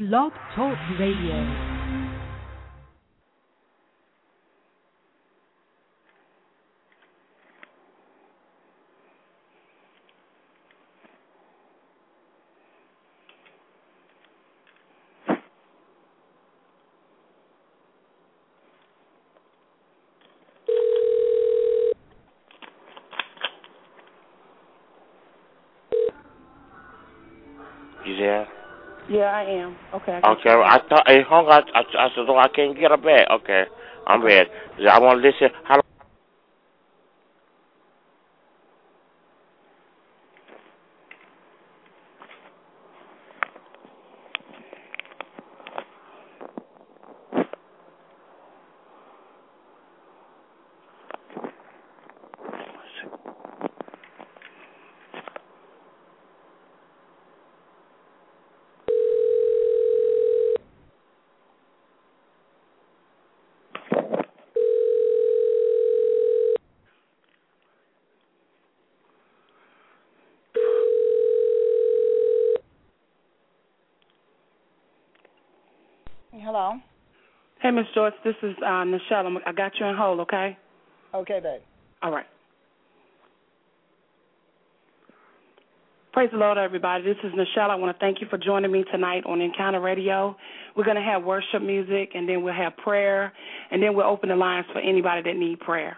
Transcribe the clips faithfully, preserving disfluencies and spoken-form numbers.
Blog Talk Radio. You there? Yeah, I am. Okay. I Okay, I thought I hung out. I, I said, "Oh, I can't get her back." Okay, I'm okay. ready. I want to listen. How? Hello. Hey, Miss Joyce, this is uh, Nichelle. I'm, I got you on hold, okay? Okay, babe. All right. Praise the Lord, everybody. This is Nichelle. I want to thank you for joining me tonight on Encounter Radio. We're going to have worship music, and then we'll have prayer, and then we'll open the lines for anybody that need prayer.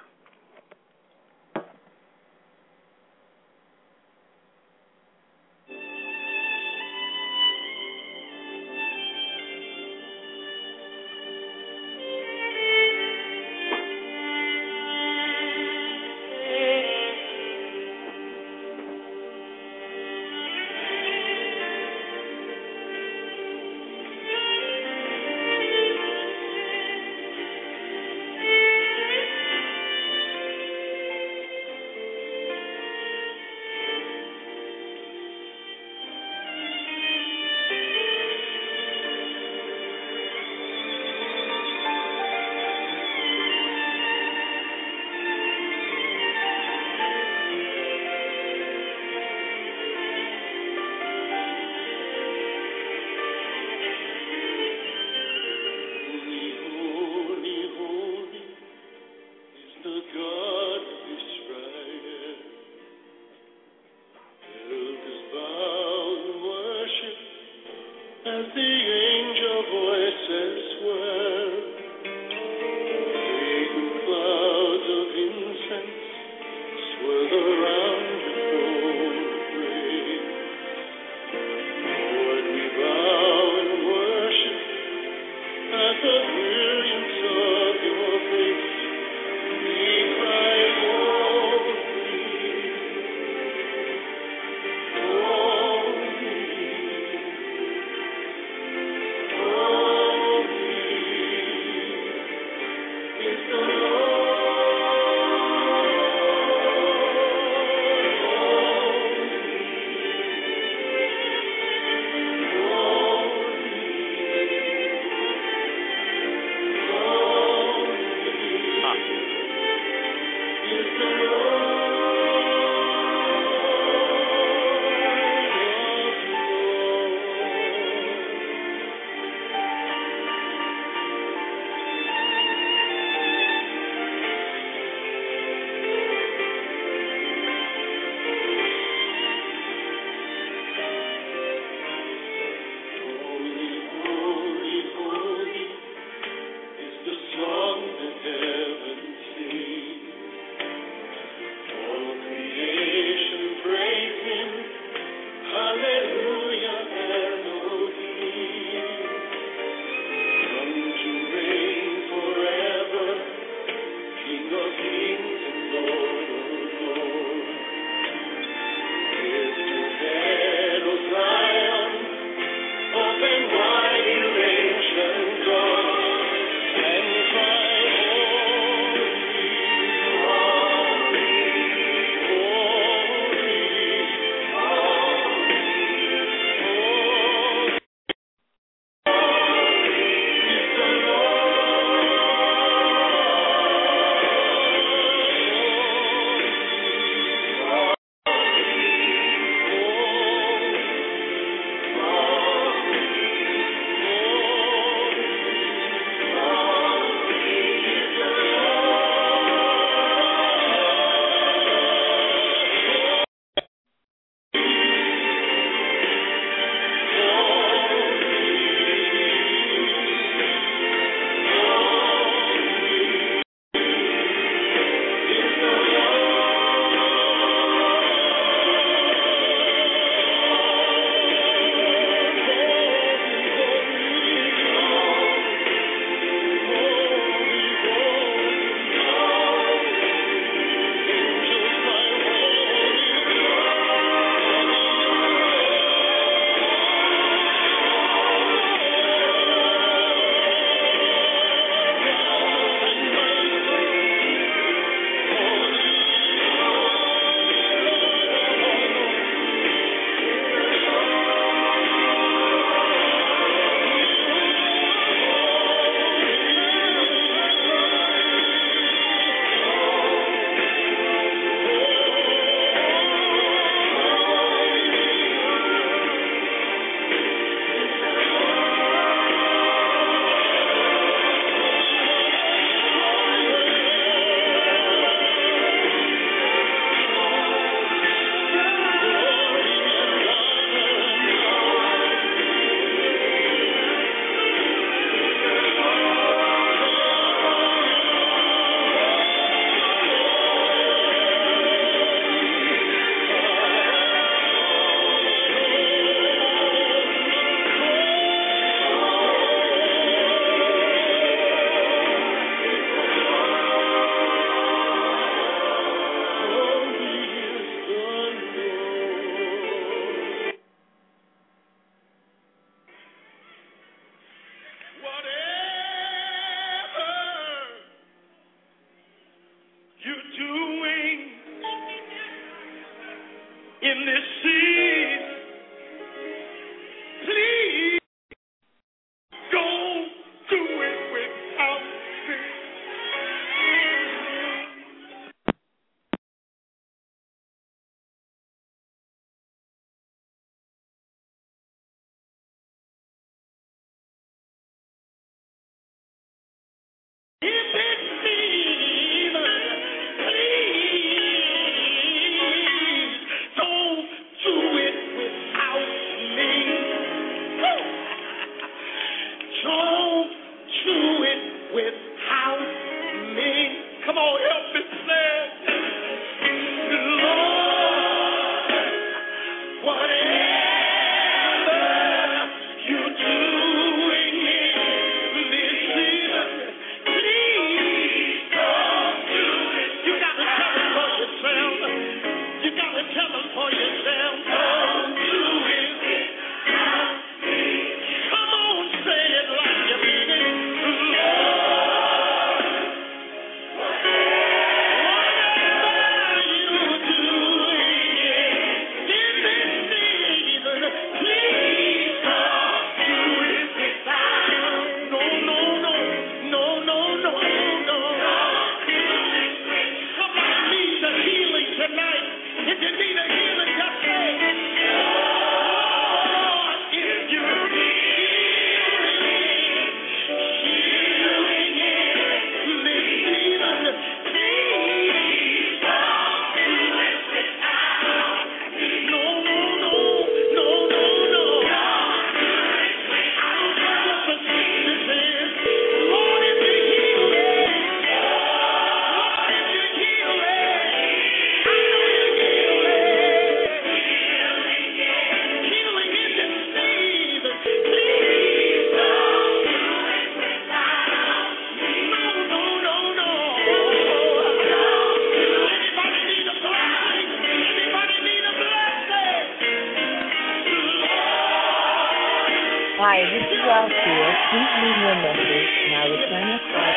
Hi, this is Althea. Please leave me a message and I'll return your call.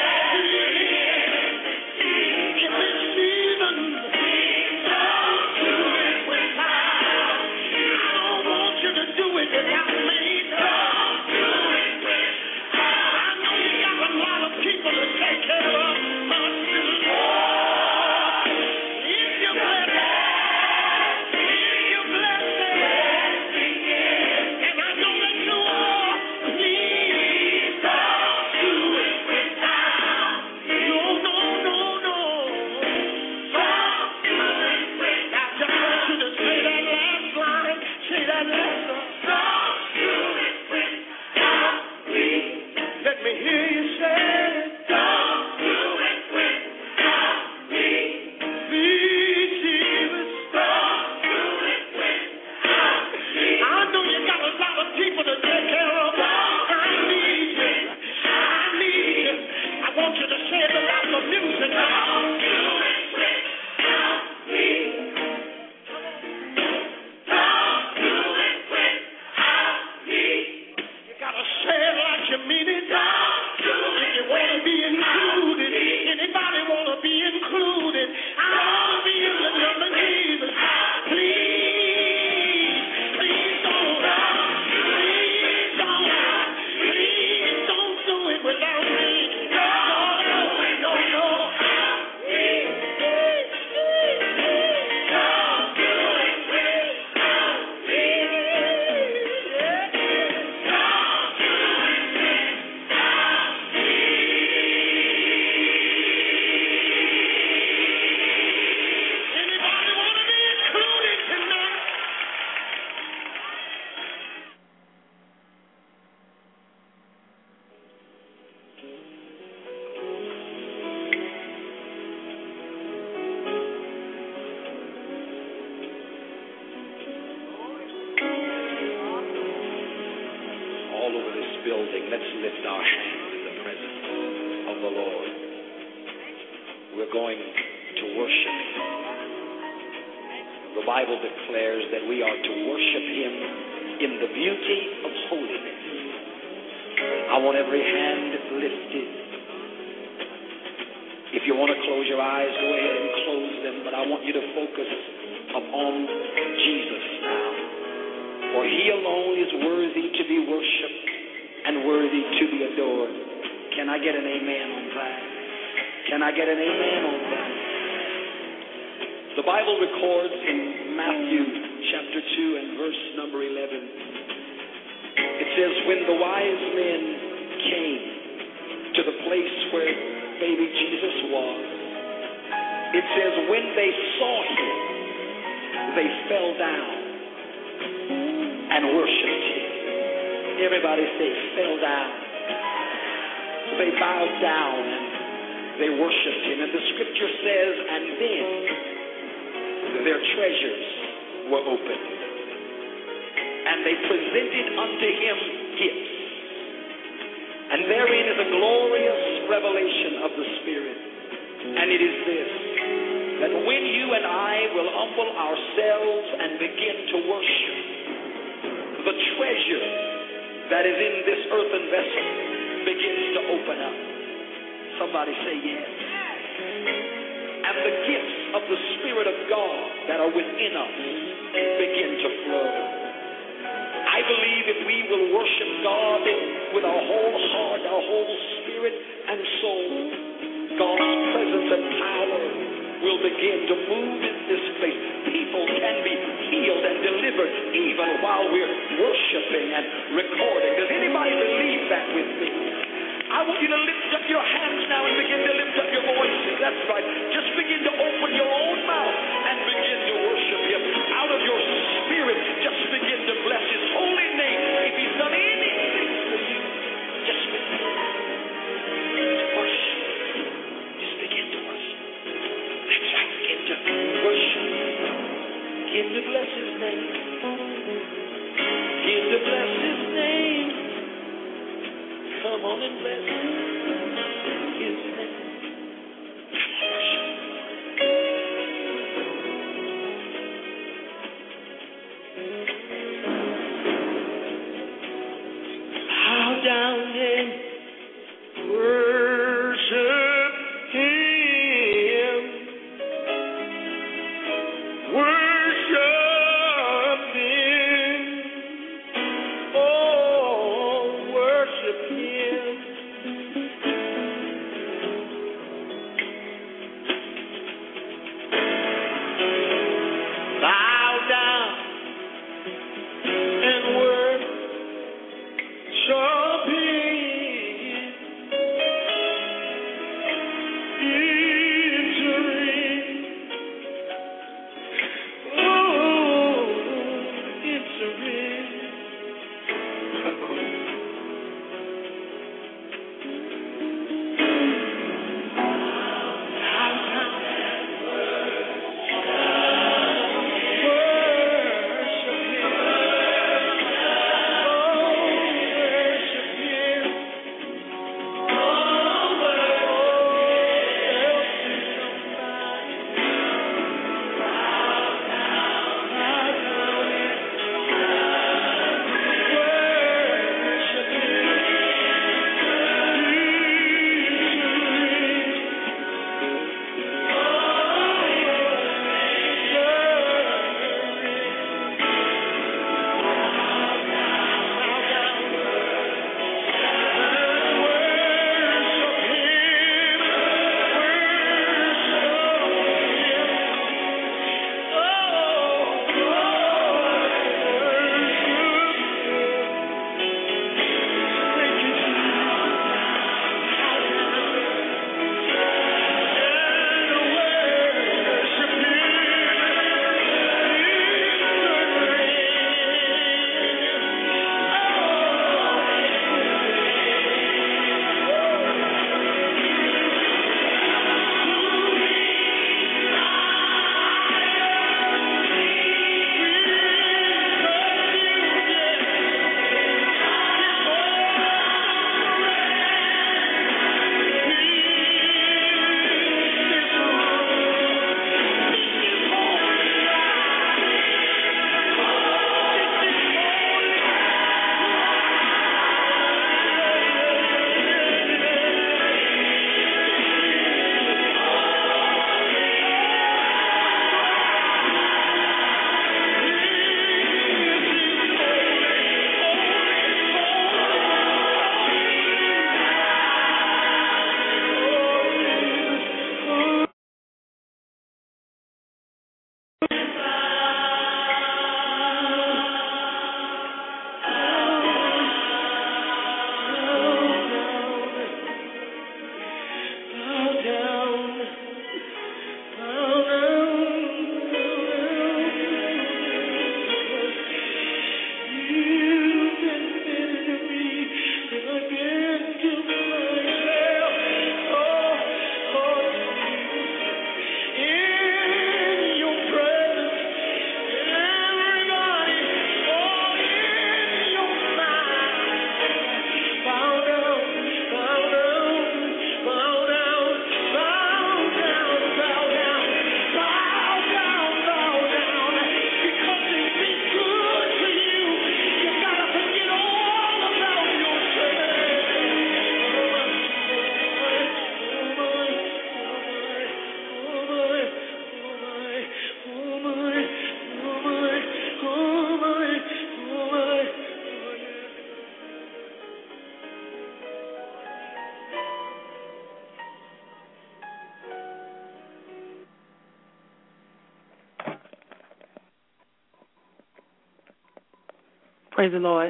Praise the Lord.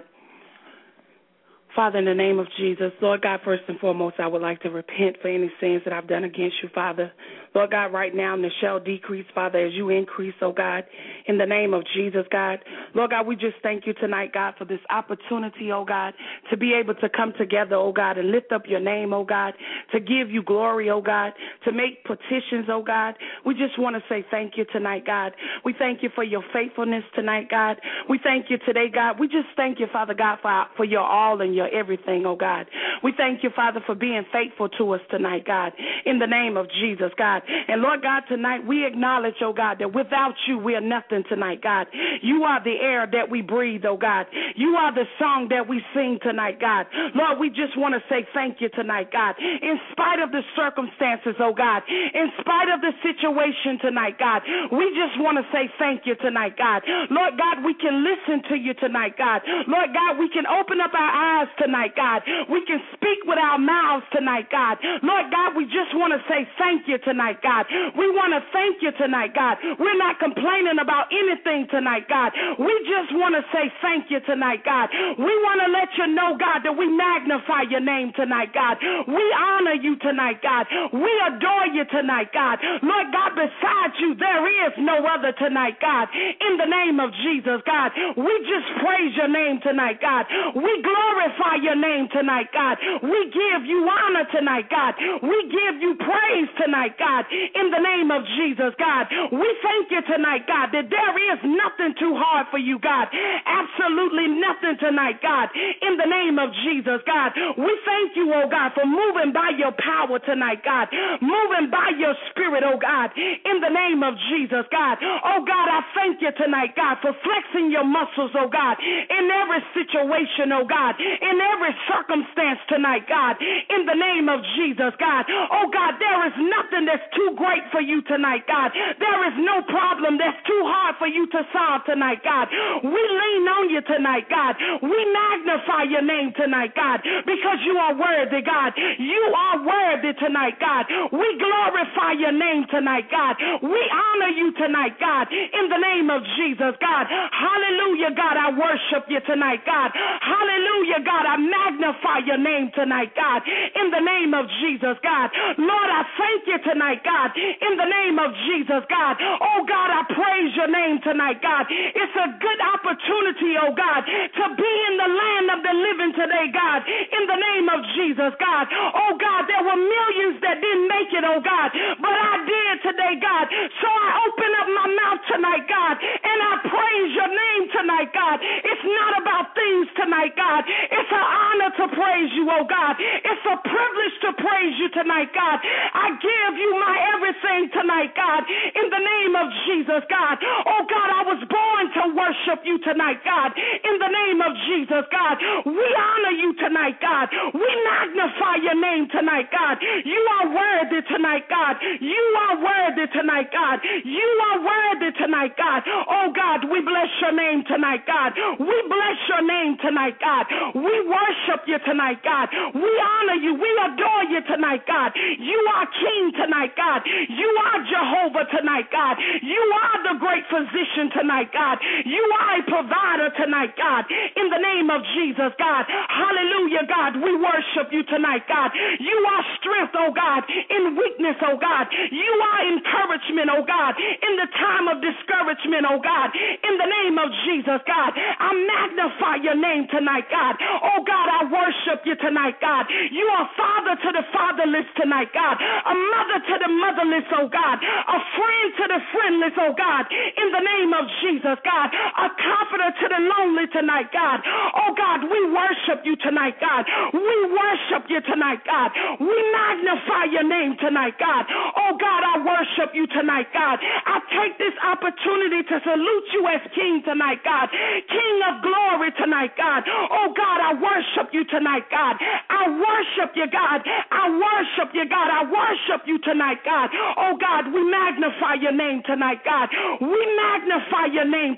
Father, in the name of Jesus, Lord God, first and foremost, I would like to repent for any sins that I've done against you, Father. Lord God, right now, Nichelle decrease, Father, as you increase, oh God, in the name of Jesus, God. Lord God, we just thank you tonight, God, for this opportunity, oh God, to be able to come together, oh God, and lift up your name, oh God, to give you glory, oh God, to make petitions, oh God. We just want to say thank you tonight, God. We thank you for your faithfulness tonight, God. We thank you today, God. We just thank you, Father God, for, for your all and your everything, oh God. We thank you, Father, for being faithful to us tonight, God, in the name of Jesus, God. And Lord God, tonight we acknowledge, oh God, that without you we are nothing tonight, God. You are the air that we breathe, oh God. You are the song that we sing tonight, God. Lord, we just want to say thank you tonight, God. In spite of the circumstances, oh God, in spite of the situation tonight, God, we just want to say thank you tonight, God. Lord God, we can listen to you tonight, God. Lord God, we can open up our eyes tonight, God. We can speak with our mouths tonight, God. Lord God, we just want to say thank you tonight, God. We want to thank you tonight, God. We're not complaining about anything tonight, God. We just want to say thank you tonight, God. We want to let you know, God, that we magnify your name tonight, God. We honor you tonight, God. We adore you tonight, God. Lord God, besides you, there is no other tonight, God. In the name of Jesus, God, we just praise your name tonight, God. We glorify your name tonight, God. We give you honor tonight, God. We give you praise tonight, God. In the name of Jesus, God, we thank you tonight, God, that there is nothing too hard for you, God. Absolutely nothing tonight, God. In the name of Jesus, God, we thank you, oh God, for moving by your power tonight, God. Moving by your spirit, oh God. In the name of Jesus, God. Oh God, I thank you tonight, God, for flexing your muscles, oh God, in every situation, oh God, in every circumstance tonight, God. In the name of Jesus, God. Oh God, there is nothing that's too great for you tonight, God. There is no problem that's too hard for you to solve tonight, God. We lean on you tonight, God. We magnify your name tonight, God, because you are worthy, God. You are worthy tonight, God. We glorify your name tonight, God. We honor you tonight, God, in the name of Jesus, God. Hallelujah, God, I worship you tonight, God. Hallelujah, God, I magnify your name tonight, God, in the name of Jesus, God. Lord, I thank you tonight, God, in the name of Jesus, God. Oh, God, I praise your name tonight, God. It's a good opportunity, oh, God, to be in the land of the living today, God, in the name of Jesus, God. Oh, God, there were millions that didn't make it, oh, God, but I did today, God. So I open up my mouth tonight, God, and I praise your name tonight, God. It's not about things tonight, God. It's an honor to praise you, oh, God. It's a privilege to praise you tonight, God. I give you my everything tonight, God, in the name of Jesus, God. Oh, God, I was born to worship you tonight, God, in the name of Jesus, God. We honor you tonight, God. We magnify your name tonight, God. You are worthy tonight, God. You are worthy tonight, God. You are worthy tonight, God. Oh, God, we bless your name tonight, God. We bless your name tonight, God. We worship you tonight, God. We honor you. We adore you tonight, God. You are King tonight, God. You are Jehovah tonight, God. You are the great physician tonight, God. You are a provider tonight, God. In the name of Jesus, God. Hallelujah, God. We worship you tonight, God. You are strength, oh God, in weakness, oh God. You are encouragement, oh God, in the time of discouragement, oh God. In the name of Jesus, God. I magnify your name tonight, God. Oh God, I worship you tonight, God. You are father to the fatherless tonight, God. A mother to the motherless, oh God. A friend to the friendless, oh God. In the name of Jesus, God. A comforter to the lonely tonight, God. Oh God, we worship you tonight, God. We worship you tonight, God. We magnify your name tonight, God. Oh God, I worship you tonight, God. I take this opportunity to salute you as King tonight, God. King of glory tonight, God. Oh God, I worship you tonight, God. I worship you, God. I worship you, God. I worship you tonight, God. Oh God, we magnify your name tonight, God. We magnify your name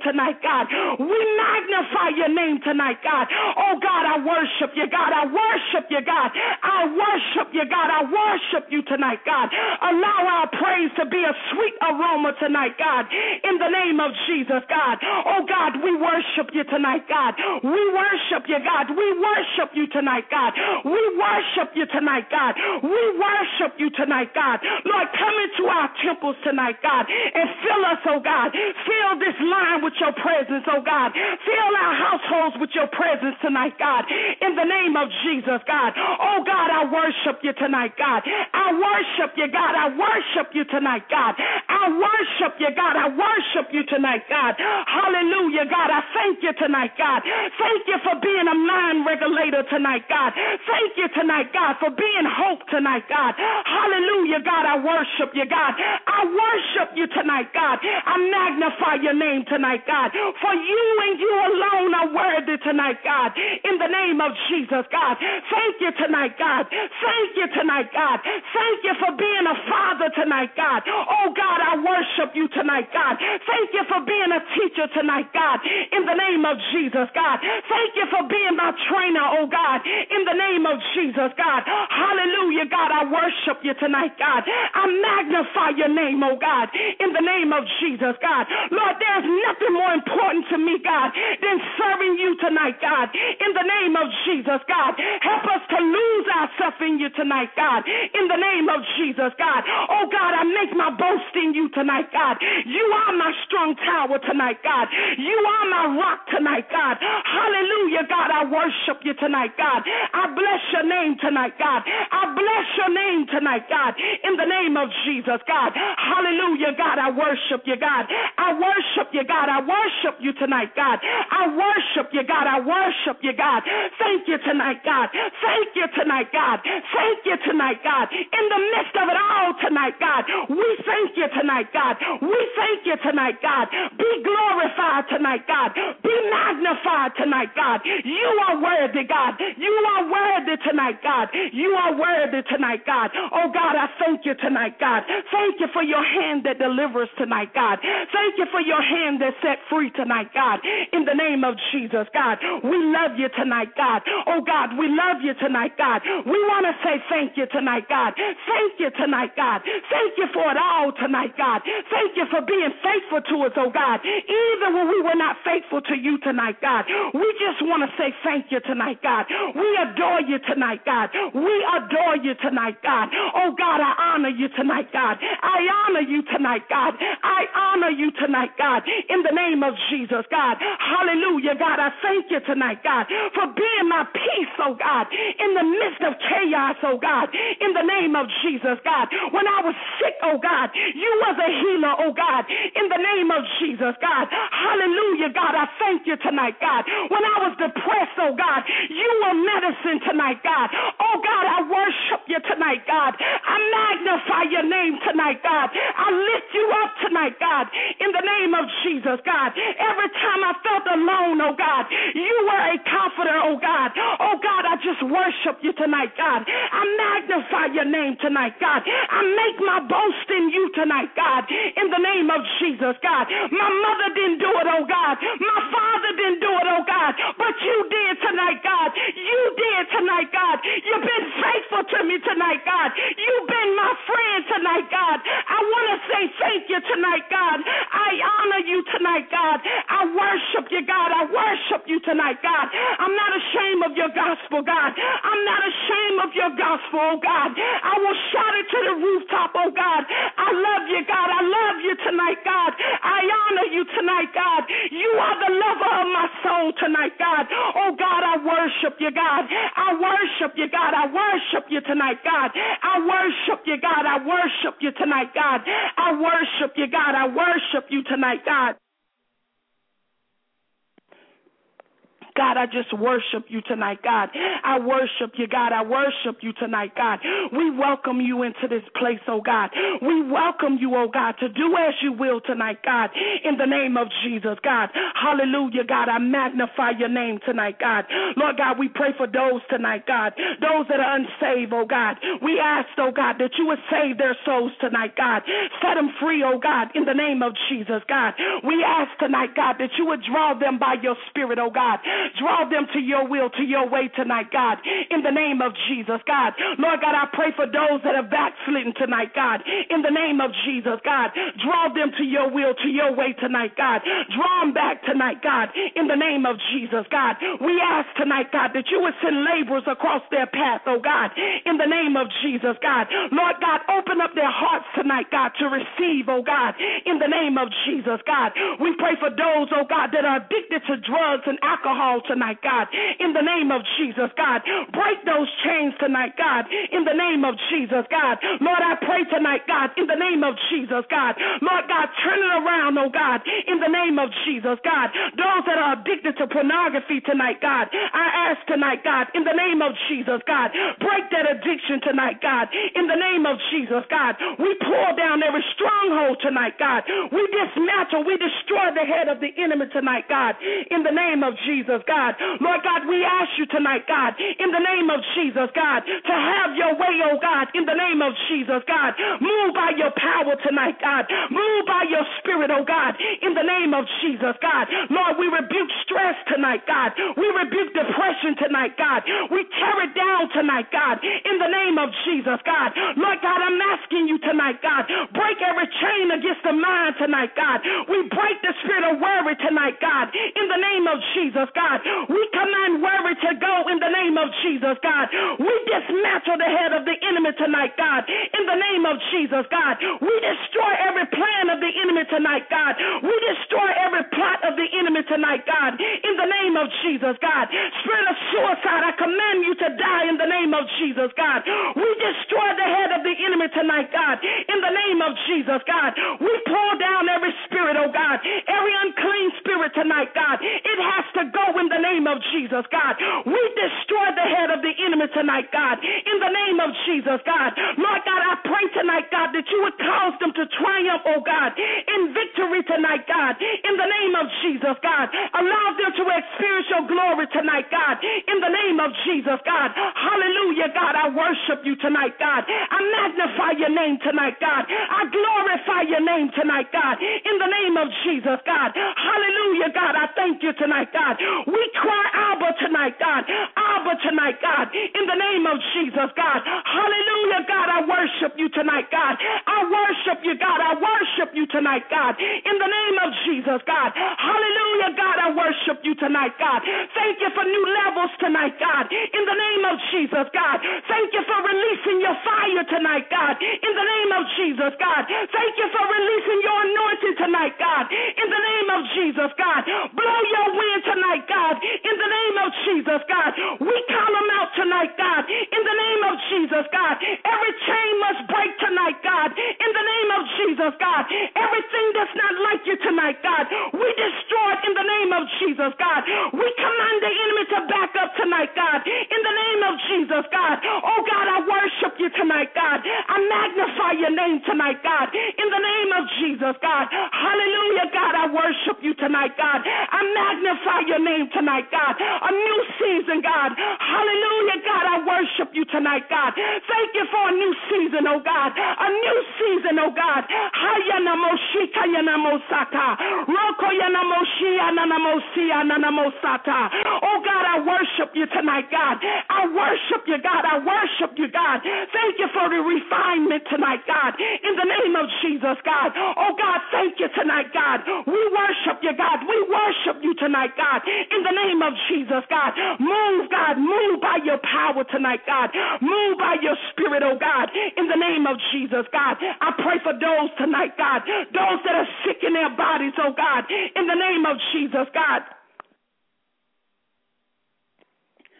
tonight, God. We magnify your name tonight, God. Oh, God, I worship you, God. I worship you, God. I worship you, God. I worship you tonight, God. Allow our praise to be a sweet aroma tonight, God, in the name of Jesus, God. Oh, God, we worship you tonight, God. We worship you, God. We worship you tonight, God. We worship you tonight, God. We worship you tonight, God. Lord, come into our temples tonight, God, and fill us, oh God. Fill this line with your presence, oh God. Fill our households with your presence tonight, God, in the name of Jesus, God. Oh, God, I worship you tonight, God. I worship you, God. I worship you tonight, God. I worship you, God. I worship you tonight, God. Hallelujah, God. I thank you tonight, God. Thank you for being a mind regulator tonight, God. Thank you tonight, God, for being hope tonight, God. Hallelujah, God. I worship you, God. I worship you tonight, God. I magnify your name tonight, God. For you and you alone are worthy tonight, God. In the name of Jesus, God. Thank you tonight, God. Thank you tonight, God. Thank you for being a father tonight, God. Oh, God, I worship you tonight, God. Thank you for being a teacher tonight, God. In the name of Jesus, God. Thank you for being my trainer, oh, God. In the name of Jesus, God. Hallelujah, God. I worship you tonight, God. I magnify your name, oh, God. In the name of Jesus, God. Lord, there's nothing more important to me, God, than serving you tonight, God. In the name of Jesus, God. Help us to lose ourselves in you tonight, God. In the name of Jesus, God. Oh, God, I make my boast in you tonight, God. You are my strong tower tonight, God. You are my rock tonight, God. Hallelujah, God. I worship you tonight, God. I bless your name tonight, God. I bless your name tonight, God. In the name of Jesus, God. Hallelujah, God. I worship you, God. I worship you, God. I worship you tonight, God. I worship you, God. I worship you, God. Thank you tonight, God. Thank you tonight, God. Thank you tonight, God. In the midst of it all tonight, God, we thank you tonight, God. We thank you tonight, God. Be glorified tonight, God. Be magnified tonight, God. You are worthy, God. You are worthy tonight, God. You are worthy tonight, God. Oh, God, I thank you tonight, God. Thank you for your hand that delivers tonight, God. Thank you for your hand that set free tonight, God. In the name of Jesus, God. We love you tonight, God. Oh, God, we love you tonight, God. We want to say thank you tonight, God. Thank you tonight, God. Thank you for it all tonight, God. Thank you for being faithful to us, oh, God. Even when we were not faithful to you tonight, God. We just want to say thank you tonight, God. We adore you tonight, God. We adore you tonight, God. Oh, God, I honor you tonight, God. I honor you tonight, God. I honor you tonight, God. In the name of Jesus, God. Hallelujah, God. I thank you tonight, God, for being my peace, oh, God, in the midst of chaos, oh, God. In the name of Jesus, God. When I was sick, oh, God, you was a healer, oh, God. In the name of Jesus, God. Hallelujah, God. I thank you tonight, God. When I was depressed, oh, God, you were medicine tonight, God. Oh, God, I worship you tonight, God. I magnify your name tonight, God. I lift you up tonight, God. In the name of Jesus, God. Every time I felt alone, oh, God, you were a comforter, oh, God. Oh, God, I just worship you tonight, God. I magnify your name tonight, God. I make my boast in you tonight, God. In the name of Jesus, God. My mother didn't do it, oh, God. My father didn't do it, oh, God. But you did tonight, God. You did tonight, God. You've been faithful to me tonight, God. You've been my friend tonight, God. I want to say thank you tonight, God. I honor you tonight, God. I worship you, God. I worship you tonight, God. I'm not ashamed of your gospel, God. I'm not ashamed of your gospel, oh, God. I will shout it to the rooftop, oh, God. I love you, God. I love you tonight, God. I honor you tonight, God. You are the lover of my soul tonight, God. Oh, God, I worship you, God. I worship you, God. I worship you tonight, God. I worship you, God. I worship you tonight, God. I worship you, God. I worship you tonight, God. God, I just worship you tonight, God. I worship you, God. I worship you tonight, God. We welcome you into this place, oh God. We welcome you, oh God, to do as you will tonight, God, in the name of Jesus, God. Hallelujah, God. I magnify your name tonight, God. Lord God, we pray for those tonight, God, those that are unsaved, oh God. We ask, oh God, that you would save their souls tonight, God. Set them free, oh God, in the name of Jesus, God. We ask tonight, God, that you would draw them by your spirit, oh God. Draw them to your will, to your way tonight, God, in the name of Jesus, God. Lord God, I pray for those that are backslidden tonight, God, in the name of Jesus, God. Draw them to your will, to your way tonight, God. Draw them back tonight, God, in the name of Jesus, God. We ask tonight, God, that you would send laborers across their path, oh God, in the name of Jesus, God. Lord God, open up their hearts tonight, God, to receive, oh God, in the name of Jesus, God. We pray for those, oh God, that are addicted to drugs and alcohol tonight, God, in the name of Jesus, God. Break those chains tonight, God, in the name of Jesus, God. Lord, I pray tonight, God, in the name of Jesus, God. Lord God, turn it around, oh God, in the name of Jesus, God. Those that are addicted to pornography tonight, God, I ask tonight, God, in the name of Jesus, God, break that addiction tonight, God, in the name of Jesus, God. We pull down every stronghold tonight, God. We dismantle, we destroy the head of the enemy tonight, God, in the name of Jesus, God. Lord God, we ask you tonight, God, in the name of Jesus, God, to have your way, oh God, in the name of Jesus, God. Move by your power tonight, God. Move by your spirit, oh God, in the name of Jesus, God. Lord, we rebuke stress tonight, God. We rebuke depression tonight, God. We tear it down tonight, God, in the name of Jesus, God. Lord God, I'm asking you tonight, God, break every chain against the mind tonight, God. We break the spirit of worry tonight, God, in the name of Jesus, God. We command worry to go in the name of Jesus, God. We dismantle the head of the enemy tonight, God, in the name of Jesus, God. We destroy every plan of the enemy tonight, God. We destroy every plot of the enemy tonight, God, in the name of Jesus, God. Spirit of suicide, I command you to die in the name of Jesus, God. We destroy the head of the enemy tonight, God, in the name of Jesus, God. We pull down every spirit, oh God, every unclean spirit tonight, God. It has to go in the name of Jesus, God. We destroy the head of the enemy tonight, God, in the name of Jesus, God. Lord God, I pray tonight, God, that you would cause them to triumph, oh God, in victory tonight, God, in the name of Jesus, God. Allow them to experience your glory tonight, God, in the name of Jesus, God. Hallelujah, God. I worship you tonight, God. I magnify your name tonight, God. I glorify your name tonight, God, in the name of Jesus, God. Hallelujah, God. I thank you tonight, God. We cry Abba tonight, God. Abba tonight, God, in the name of Jesus, God. Hallelujah, God. I worship you tonight, God. I worship you, God. I worship you tonight, God, in the name of Jesus, God. Hallelujah, God. I worship you tonight, God. Thank you for new levels tonight, God, in the name of Jesus, God. Thank you for releasing your fire tonight, God, in the name of Jesus, God. Thank you for releasing your anointing tonight, God, in the name of Jesus, God. Blow your wind tonight, God, in the name of Jesus, God. We call them out tonight, God, in the name of Jesus, God. Every chain must break tonight, God, in the name of Jesus, God. Everything that's not like you tonight, God, we destroy it in the name of Jesus, God. We command the enemy to back up tonight, God, in the name of Jesus, God. Oh, God, I worship you tonight, God. I magnify your name tonight, God, in the name of Jesus, God. Hallelujah, God, I worship you tonight, God. I magnify your name tonight, God. A new season, God. Hallelujah, God, I worship you tonight, God. Thank you for a new season, oh God. A new season, oh God. Oh God, I worship you tonight, God. I worship you, God. I worship you, God. Thank you for the refinement tonight, God. In the name of Jesus, God. Oh God, thank you tonight, God. We worship you, God. We worship you tonight, God. In the name of Jesus, God. Move, God. Move by your power tonight, God. Move by your spirit, oh God. In the name of Jesus, God. I pray for those tonight, God. Those that are sick in their bodies, oh God. In the name of Jesus, God.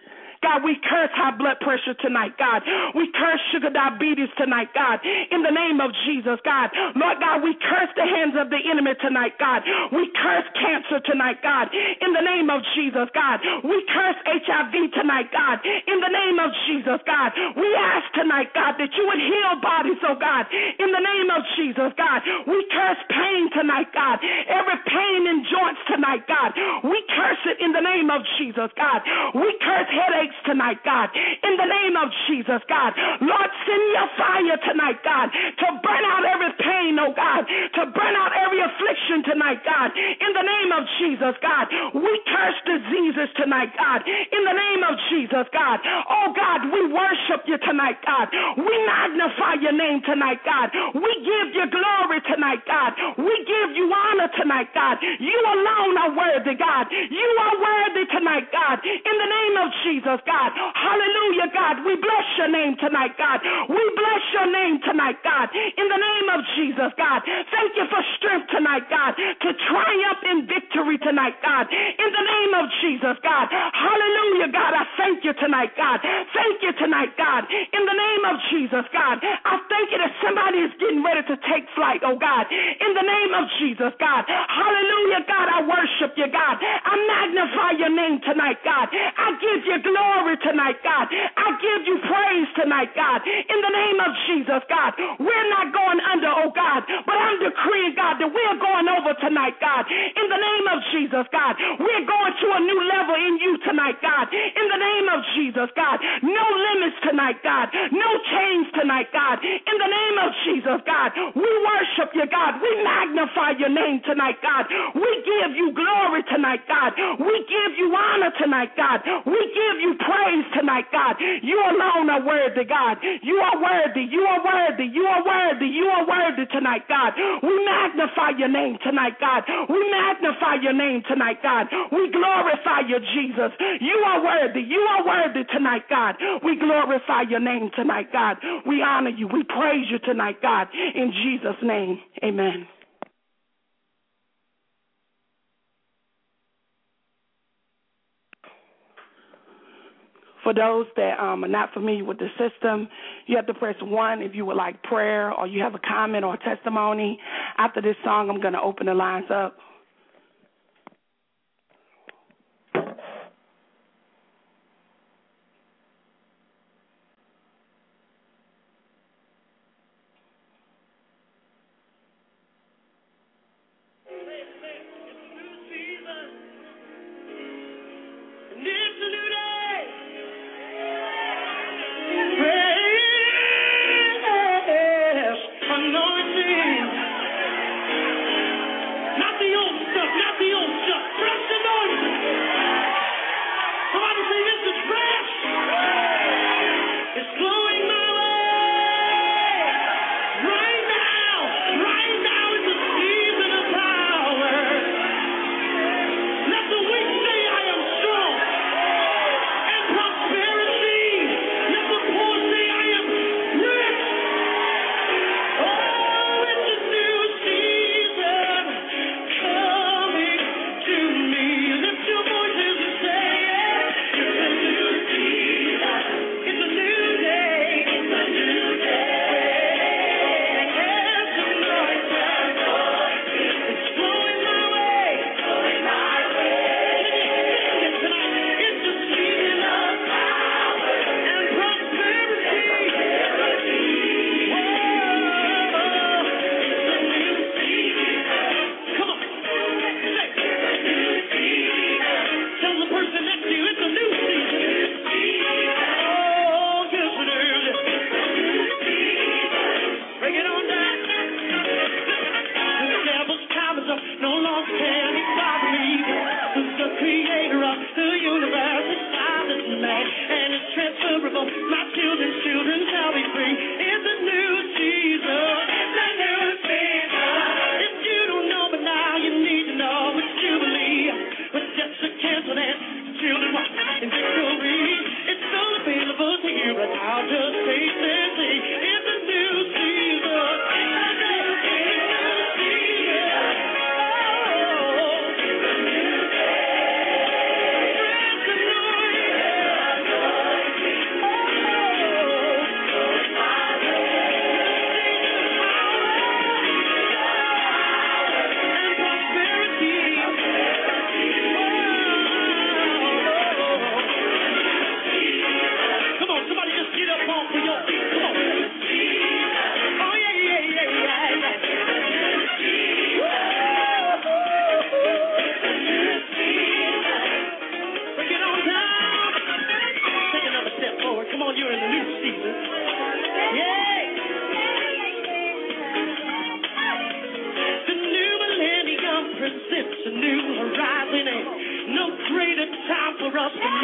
God, we curse high blood pressure tonight, God. We curse sugar diabetes tonight, God. In the name of Jesus, God. Lord God, we curse the hands of the enemy tonight, God. We curse cancer tonight, God. In the name of Jesus, God. We curse H I V tonight, God. In the name of Jesus, God. We ask tonight, God, that you would heal bodies, oh God. In the name of Jesus, God. We curse pain tonight, God. Every pain in joints tonight, God. We curse it in the name of Jesus, God. We curse headaches tonight, God. In the name of Jesus, God. Lord, send your fire tonight, God, to burn out every pain, oh God, to burn out every affliction tonight, God. In the name of Jesus, God. We curse diseases tonight, God. In the name of Jesus, God. Oh God, we worship you tonight, God. We magnify your name tonight, God. We give you glory tonight, God. We give you honor tonight, God. You alone are worthy, God. You are worthy tonight, God. In the name of Jesus, God. Hallelujah, God. We bless your name tonight, God. We bless your name tonight, God. In the name of Jesus, God. Thank you for strength tonight, God, to triumph in victory tonight, God. In the name of Jesus, God. Hallelujah, God. I thank you tonight, God. Thank you tonight, God. In the name of Jesus, God. I thank you that somebody is getting ready to take flight, oh God. In the name of Jesus, God. Hallelujah, God. I worship you, God. I magnify your name tonight, God. I give you glory tonight, God. I give you praise tonight, God. In the name of Jesus, God. We're not going under, oh God, but I'm decreeing, God, that we're going over tonight, God. In the name of Jesus, God. We're going to a new level in you tonight, God. In the name of Jesus, God. No limits tonight, God. No chains tonight, God. In the name of Jesus, God. We worship you, God. We magnify your name tonight, God. We give you glory tonight, God. We give you honor tonight, God. We give you praise tonight, God. You alone are worthy, God. You are worthy. You are worthy. You are worthy. You are worthy tonight, God. We magnify your name tonight, God. We magnify your name tonight, God. We glorify you, Jesus. You are worthy. You are worthy tonight, God. We glorify your name tonight, God. We honor you. We praise you tonight, God. In Jesus' name, amen. For those that um, are not familiar with the system, you have to press one if you would like prayer or you have a comment or a testimony. After this song, I'm going to open the lines up.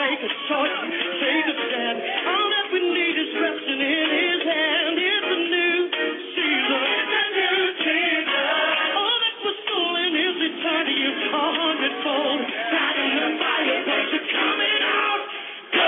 make a choice, take a stand. All that we need is resting in His hand. It's a new season, it's a new season. All that was stolen is returned to you a hundredfold. Tried in the fire, but you're coming out. Go!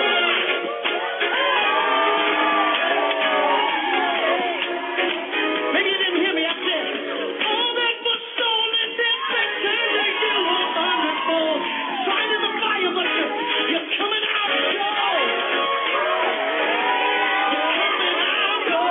Maybe you didn't hear me. I said, all that was stolen is returned to you a hundredfold. Tried in the fire, but you're, you're coming out. Go! You're coming out. Go!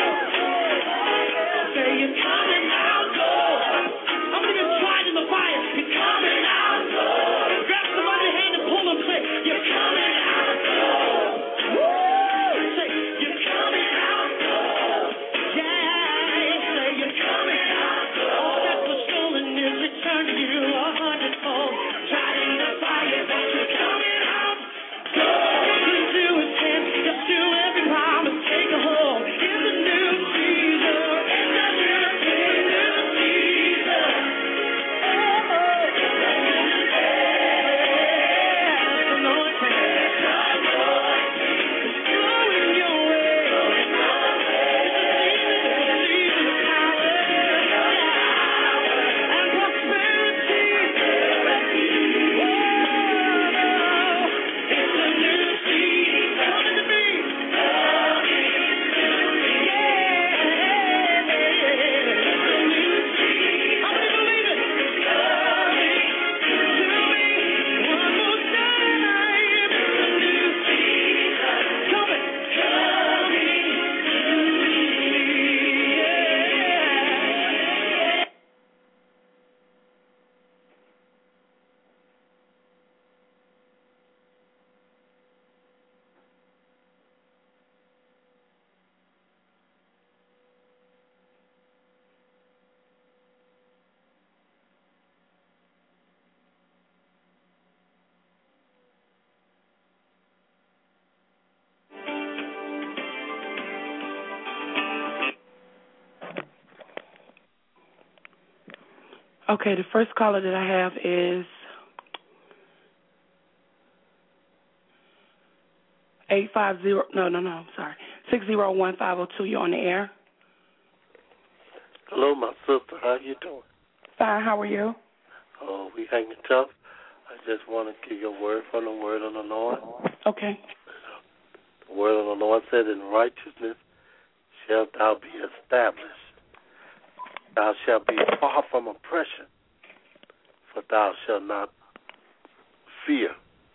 Say you're coming out. Go! How many of you tried in the fire? You're coming out. Go! Grab somebody's hand and pull them. Say you're coming out. Go! Woo! Say you're coming out. Go! Yeah, say you're coming out. All that was stolen is returned to you a hundredfold. Tried in the fire, but you're coming out. Go! Cling to His hand, just to every promise, take a hold. In the new season, in the new, in the new season. Oh, yeah, anointing. It's flowing your way. It's a season, it's a season of power and prosperity. Whoa, it's a new season coming to me. Okay, the first caller that I have is eight five zero. No, no, no. I'm sorry. Six zero one five zero two. You're on the air. Hello, my sister. How you doing? Fine. How are you? Oh, we hanging tough. I just want to give you a word from the word of the Lord. Okay. The word of the Lord said, in righteousness shalt thou be established. Thou shalt be far from oppression, for thou shalt not fear.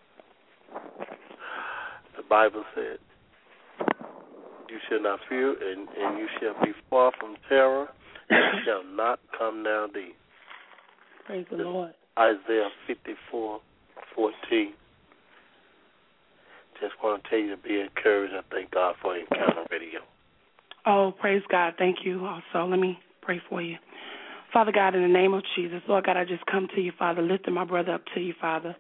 The Bible said, you shall not fear, and, and you shall be far from terror, and it shall not come down thee. Praise the Lord. Isaiah fifty-four fourteen. Just want to tell you to be encouraged. I thank God for Encounter Radio. Oh, praise God. Thank you also. Let me pray for you. Father God, in the name of Jesus, Lord God, I just come to you, Father, lifting my brother up to you, Father.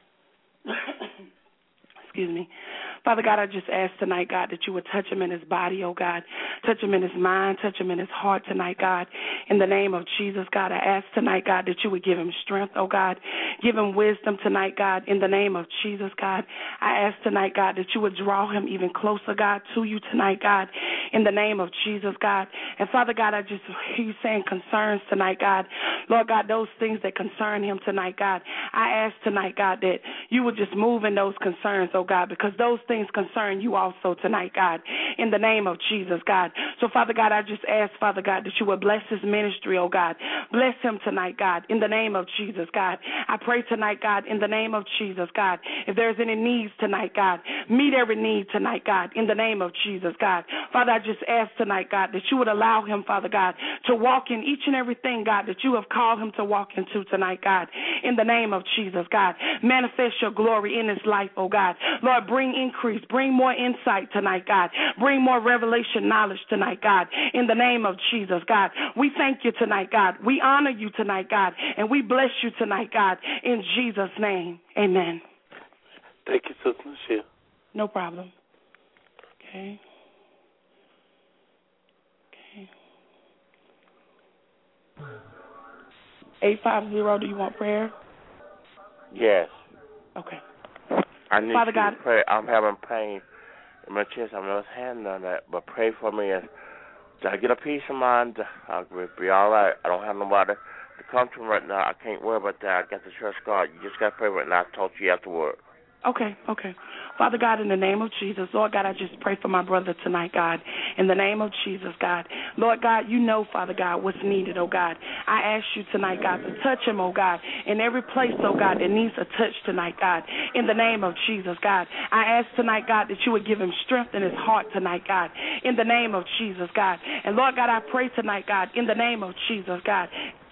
Excuse me. Father God, I just ask tonight, God, that you would touch him in his body, oh God. Touch him in his mind. Touch him in his heart tonight, God. In the name of Jesus, God, I ask tonight, God, that you would give him strength, oh God. Give him wisdom tonight, God. In the name of Jesus, God, I ask tonight, God, that you would draw him even closer, God, to you tonight, God. In the name of Jesus, God. And Father God, I just hear you saying concerns tonight, God. Lord God, those things that concern him tonight, God. I ask tonight, God, that you would just move in those concerns, oh God, because those things concern you also tonight, God, in the name of Jesus, God. So, Father God, I just ask, Father God, that you would bless his ministry, oh God. Bless him tonight, God, in the name of Jesus, God. I pray tonight, God, in the name of Jesus, God, if there's any needs tonight, God, meet every need tonight, God, in the name of Jesus, God. Father, I just ask tonight, God, that you would allow him, Father God, to walk in each and everything, God, that you have called him to walk into tonight, God, in the name of Jesus, God. Manifest your glory in his life, oh God. Lord, bring increase, bring more insight tonight, God. Bring more revelation knowledge tonight, God, in the name of Jesus, God. We thank you tonight, God. We honor you tonight, God, and we bless you tonight, God, in Jesus' name. Amen. Thank you, Sister Michelle. No problem. Okay. Okay. eight five zero, do you want prayer? Yes. Okay. I need Father you God, to pray. I'm having pain in my chest. I've never had none of that, but pray for me. And I get a peace of mind. I'll be all right. I don't have nobody to come to right now. I can't worry about that. I got the trust God. You just got to pray right now. I told you afterward. Okay, okay. Father God, in the name of Jesus, Lord God, I just pray for my brother tonight, God. In the name of Jesus, God. Lord God, you know, Father God, what's needed, oh God. I ask you tonight, God, to touch him, oh God, in every place, oh God, that needs a touch tonight, God. In the name of Jesus, God. I ask tonight, God, that you would give him strength in his heart tonight, God. In the name of Jesus, God. And Lord God, I pray tonight, God, in the name of Jesus, God.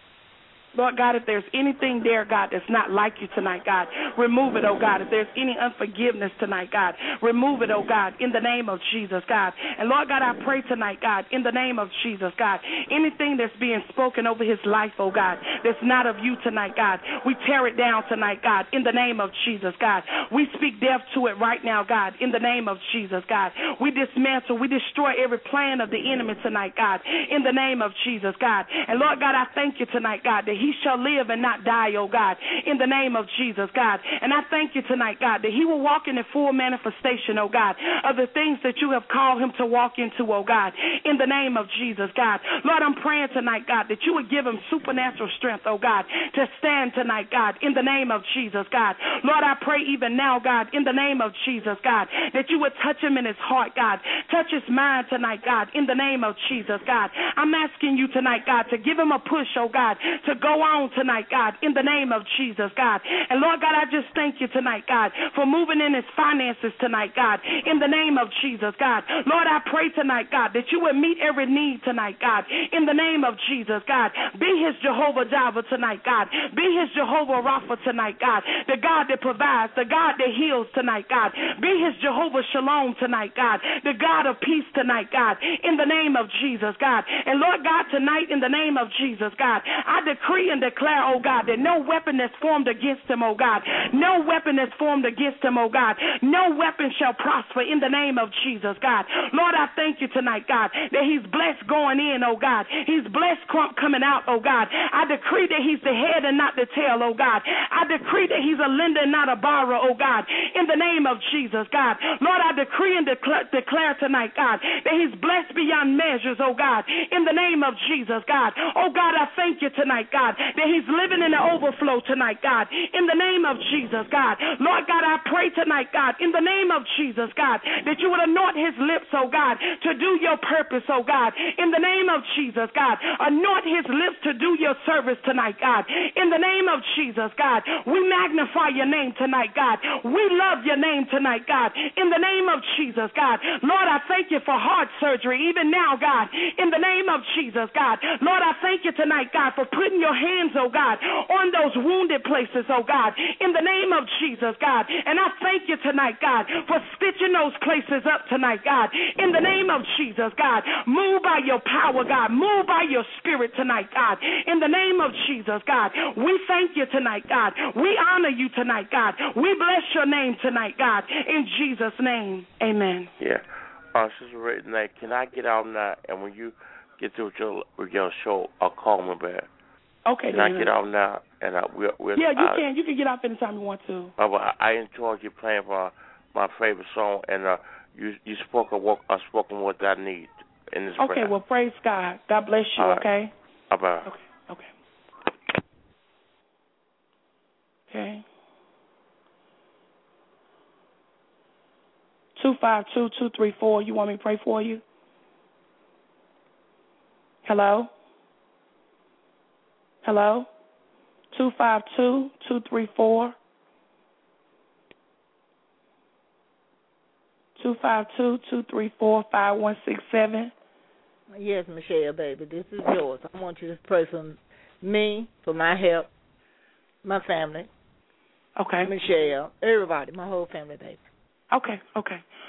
Lord God, if there's anything there, God, that's not like you tonight, God, remove it, oh God. If there's any unforgiveness tonight, God, remove it, oh God, in the name of Jesus, God. And Lord God, I pray tonight, God, in the name of Jesus, God, anything that's being spoken over his life, oh God, that's not of you tonight, God, we tear it down tonight, God, in the name of Jesus, God. We speak death to it right now, God, in the name of Jesus, God. We dismantle, we destroy every plan of the enemy tonight, God, in the name of Jesus, God. And Lord God, I thank you tonight, God, that he He shall live and not die, oh God, in the name of Jesus, God. And I thank you tonight, God, that he will walk in the full manifestation, oh God, of the things that you have called him to walk into, oh God, in the name of Jesus, God. Lord, I'm praying tonight, God, that you would give him supernatural strength, oh God, to stand tonight, God, in the name of Jesus, God. Lord, I pray even now, God, in the name of Jesus, God, that you would touch him in his heart, God, touch his mind tonight, God, in the name of Jesus, God. I'm asking you tonight, God, to give him a push, oh God, to go on tonight, God, in the name of Jesus, God. And Lord God, I just thank you tonight, God, for moving in his finances tonight, God, in the name of Jesus, God. Lord, I pray tonight, God, that you would meet every need tonight, God, in the name of Jesus, God. Be his Jehovah Jireh tonight, God. Be his Jehovah Rapha tonight, God, the God that provides, the God that heals tonight, God. Be his Jehovah Shalom tonight, God, the God of peace tonight, God, in the name of Jesus, God. And Lord God, tonight, in the name of Jesus, God, I decree and declare, oh God, that no weapon that's formed against him, oh God, no weapon that's formed against him, oh God, no weapon shall prosper in the name of Jesus, God. Lord, I thank you tonight, God, that he's blessed going in, oh God. He's blessed coming out, oh God. I decree that he's the head and not the tail, oh God. I decree that he's a lender and not a borrower, oh God, in the name of Jesus, God. Lord, I decree and declare, declare tonight, God, that he's blessed beyond measures, oh God, in the name of Jesus, God. Oh God, I thank you tonight, God, that he's living in the overflow tonight, God, in the name of Jesus, God. Lord God, I pray tonight, God, in the name of Jesus, God, that you would anoint his lips, oh God, to do your purpose, oh God, in the name of Jesus, God. Anoint his lips to do your service tonight, God, in the name of Jesus, God. We magnify your name tonight, God. We love your name tonight, God, in the name of Jesus, God. Lord, I thank you for heart surgery even now, God, in the name of Jesus, God. Lord, I thank you tonight, God, for putting your hands, oh God, on those wounded places, oh God, in the name of Jesus, God. And I thank you tonight, God, for stitching those places up tonight, God, in the name of Jesus, God. Move by your power, God. Move by your spirit tonight, God, in the name of Jesus, God. We thank you tonight, God. We honor you tonight, God. We bless your name tonight, God, in Jesus' name. Amen. Yeah. Uh, Sister Renee, can I get out now? And when you get through with your, with your show, I'll call me back. Okay, Can I get out now? And I, we'll, we'll, yeah, you I, can. You can get off anytime you want to. Uh, well, I enjoyed you playing my my favorite song, and uh, you you spoke a what I spoken what I need in this Okay, prayer. well, praise God. God bless you. All right. Okay. Bye-bye. Okay. Okay. Okay. Two five two two three four. You want me to pray for you? Hello. Hello. Two five two two three four. Two five two two three four five one six seven. Yes, Michelle, baby, this is yours. I want you to pray for me, for my help, my family. Okay. Michelle, everybody, my whole family, baby. Okay, okay.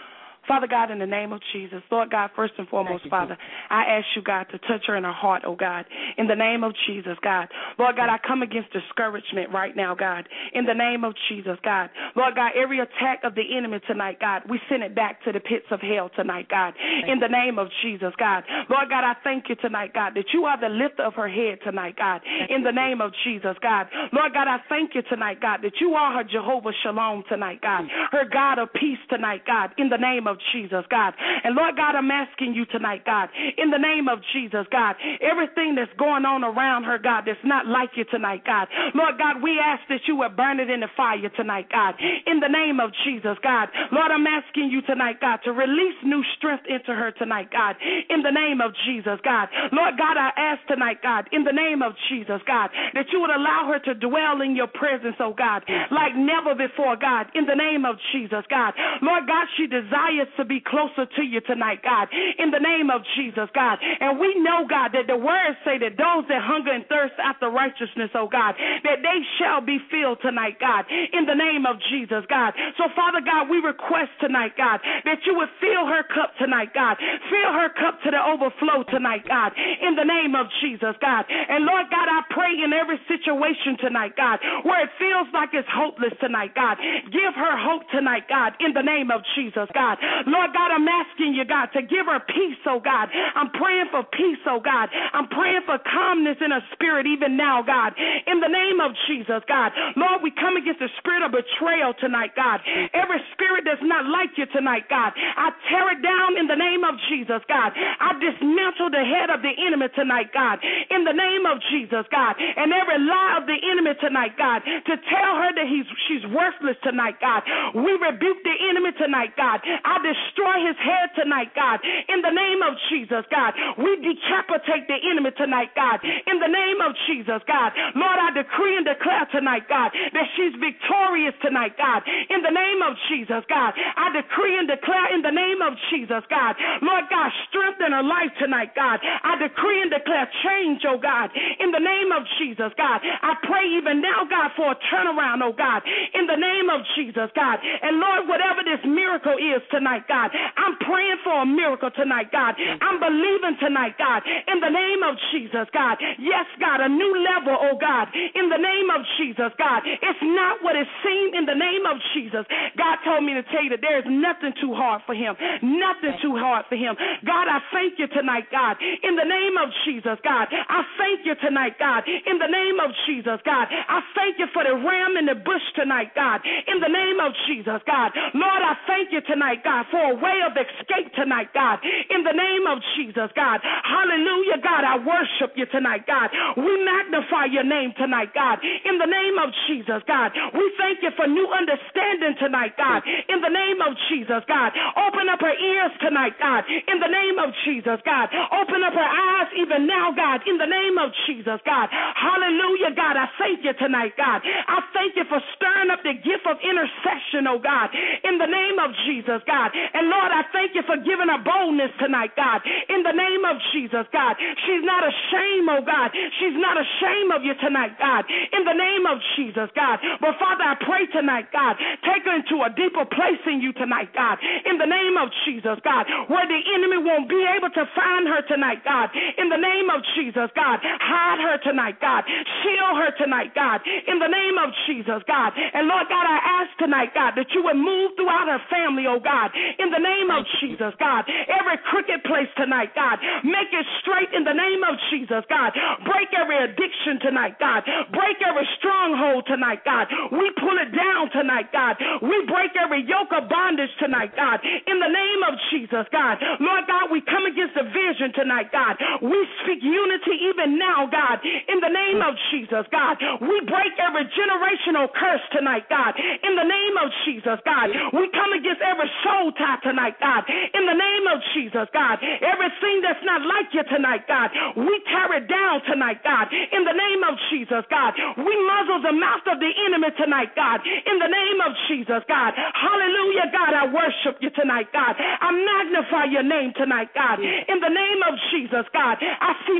Father God, in the name of Jesus, Lord God, first and foremost, you, Father, I ask you, God, to touch her in her heart, oh God, in the name of Jesus, God. Lord God, I come against discouragement right now, God, in the name of Jesus, God. Lord God, every attack of the enemy tonight, God, we send it back to the pits of hell tonight, God, in the name of Jesus, God. Lord God, I thank you tonight, God, that you are the lifter of her head tonight, God, in the name of Jesus, God. Lord God, I thank you tonight, God, that you are her Jehovah Shalom tonight, God, her God of peace tonight, God, in the name of Jesus, God. And Lord God, I'm asking you tonight, God, in the name of Jesus, God, everything that's going on around her, God, that's not like you tonight, God. Lord God, we ask that you would burn it in the fire tonight, God, in the name of Jesus, God. Lord, I'm asking you tonight, God, to release new strength into her tonight, God, in the name of Jesus, God. Lord God, I ask tonight, God, in the name of Jesus, God, that you would allow her to dwell in your presence, oh God, like never before, God, in the name of Jesus, God. Lord God, she desires to be closer to you tonight, God, in the name of Jesus, God. And we know, God, that the words say that those that hunger and thirst after righteousness, oh God, that they shall be filled tonight, God, in the name of Jesus, God. So, Father God, we request tonight, God, that you would fill her cup tonight, God. Fill her cup to the overflow tonight, God, in the name of Jesus, God. And, Lord God, I pray in every situation tonight, God, where it feels like it's hopeless tonight, God. Give her hope tonight, God, in the name of Jesus, God. Lord God, I'm asking you, God, to give her peace, oh God. I'm praying for peace, oh God. I'm praying for calmness in her spirit even now, God, in the name of Jesus, God. Lord, we come against the spirit of betrayal tonight, God. Every spirit that's not like you tonight, God, I tear it down in the name of Jesus, God. I dismantle the head of the enemy tonight, God, in the name of Jesus, God. And every lie of the enemy tonight, God, to tell her that he's she's worthless tonight, God. We rebuke the enemy tonight, God. I destroy his head tonight, God, in the name of Jesus, God. We decapitate the enemy tonight, God, in the name of Jesus, God. Lord, I decree and declare tonight, God, that she's victorious tonight, God, in the name of Jesus, God. I decree and declare in the name of Jesus, God. Lord God, strengthen her life tonight, God. I decree and declare change, oh God, in the name of Jesus, God. I pray even now, God, for a turnaround, oh God, in the name of Jesus, God. And Lord, whatever this miracle is tonight, God, I'm praying for a miracle tonight, God. I'm believing tonight, God, in the name of Jesus, God. Yes, God, a new level, oh God, in the name of Jesus, God. It's not what it seemed in the name of Jesus. God told me to tell you that there is nothing too hard for him, nothing too hard for him. God, I thank you tonight, God, in the name of Jesus, God. I thank you tonight, God, in the name of Jesus, God. I thank you for the ram in the bush tonight, God, in the name of Jesus, God. Lord, I thank you tonight, God, for a way of escape tonight, God, in the name of Jesus, God. Hallelujah, God, I worship you tonight, God. We magnify your name tonight, God, in the name of Jesus, God. We thank you for new understanding tonight, God, in the name of Jesus, God. Open up her ears tonight, God, in the name of Jesus, God. Open up her eyes even now, God, in the name of Jesus, God. Hallelujah, God, I thank you tonight, God. I thank you for stirring up the gift of intercession, oh God, in the name of Jesus, God. And Lord, I thank you for giving her boldness tonight, God, in the name of Jesus, God. She's not ashamed, oh God. She's not ashamed of you tonight, God, in the name of Jesus, God. But Father, I pray tonight, God, take her into a deeper place in you tonight, God, in the name of Jesus, God, where the enemy won't be able to find her tonight, God, in the name of Jesus, God. Hide her tonight, God. Shield her tonight, God, in the name of Jesus, God. And Lord God, I ask tonight, God, that you would move throughout her family, oh God, in the name of Jesus, God. Every crooked place tonight, God, make it straight in the name of Jesus, God. Break every addiction tonight, God. Break every stronghold tonight, God. We pull it down tonight, God. We break every yoke of bondage tonight, God, in the name of Jesus, God. Lord God, we come against division tonight, God. We speak unity even now, God, in the name of Jesus, God. We break every generational curse tonight, God, in the name of Jesus, God. We come against every soul tie tonight, God, in the name of Jesus, God. Everything that's not like you tonight, God, we tear it down tonight, God, in the name of Jesus, God. We muzzle the mouth of the enemy tonight, God, in the name of Jesus, God. Hallelujah, God, I worship you tonight, God. I magnify your name tonight, God, in the name of Jesus, God. I see multiple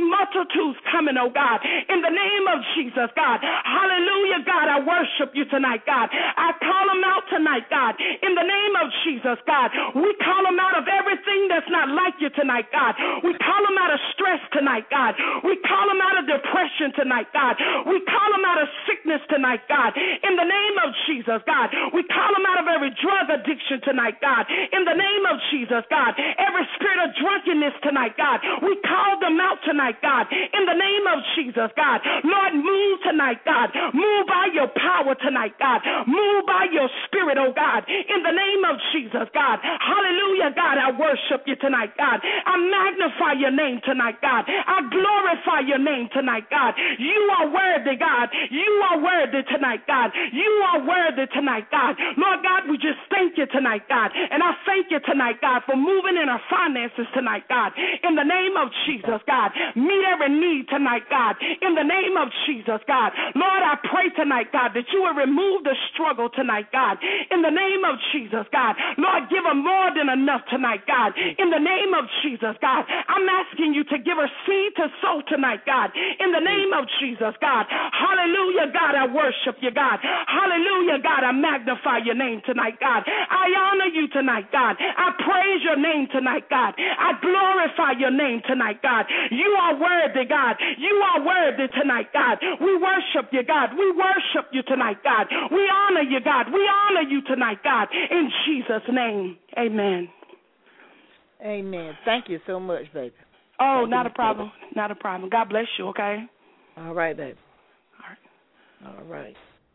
multitudes coming, oh God, in the name of Jesus, God. Hallelujah, God. I worship you tonight, God. I call them out tonight, God, in the name of Jesus, God. We call them out of everything that's not like you tonight, God. We call them out of stress tonight, God. We call them out of depression tonight, God. We call them out of sickness tonight, God, in the name of Jesus, God. We call them out of every drug addiction tonight, God, in the name of Jesus, God. Every spirit of drunkenness tonight, God. We call them out tonight, God, in the name of Jesus, God. Lord, move tonight, God. Move by your power tonight, God. Move by your spirit, oh God, in the name of Jesus, God. Hallelujah, God. I worship you tonight, God. I magnify your name tonight, God. I glorify your name tonight, God. You are worthy, God. You are worthy tonight, God. You are worthy tonight, God. Lord God, we just thank you tonight, God. And I thank you tonight, God, for moving in our finances tonight, God. In the name of Jesus, God. Meet every need tonight, God. In the name of Jesus, God. Lord, I pray tonight, God, that you will remove the struggle tonight, God. In the name of Jesus, God. Lord, give her more than enough tonight, God. In the name of Jesus, God. I'm asking you to give her seed to sow tonight, God. In the name of Jesus, God. Hallelujah, God. I worship you, God. Hallelujah, God. I magnify your name tonight, God. I honor you tonight, God. I praise your name tonight, God. I glorify your name tonight, God. You are worthy, God. You are worthy tonight, God. We worship you, God. We worship you tonight, God. We honor you, God. We honor you tonight, God. In Jesus' name, amen. Amen. Thank you so much, baby. Oh, Thank not you, a problem. Baby. Not a problem. God bless you, okay? All right, baby. All right. All right.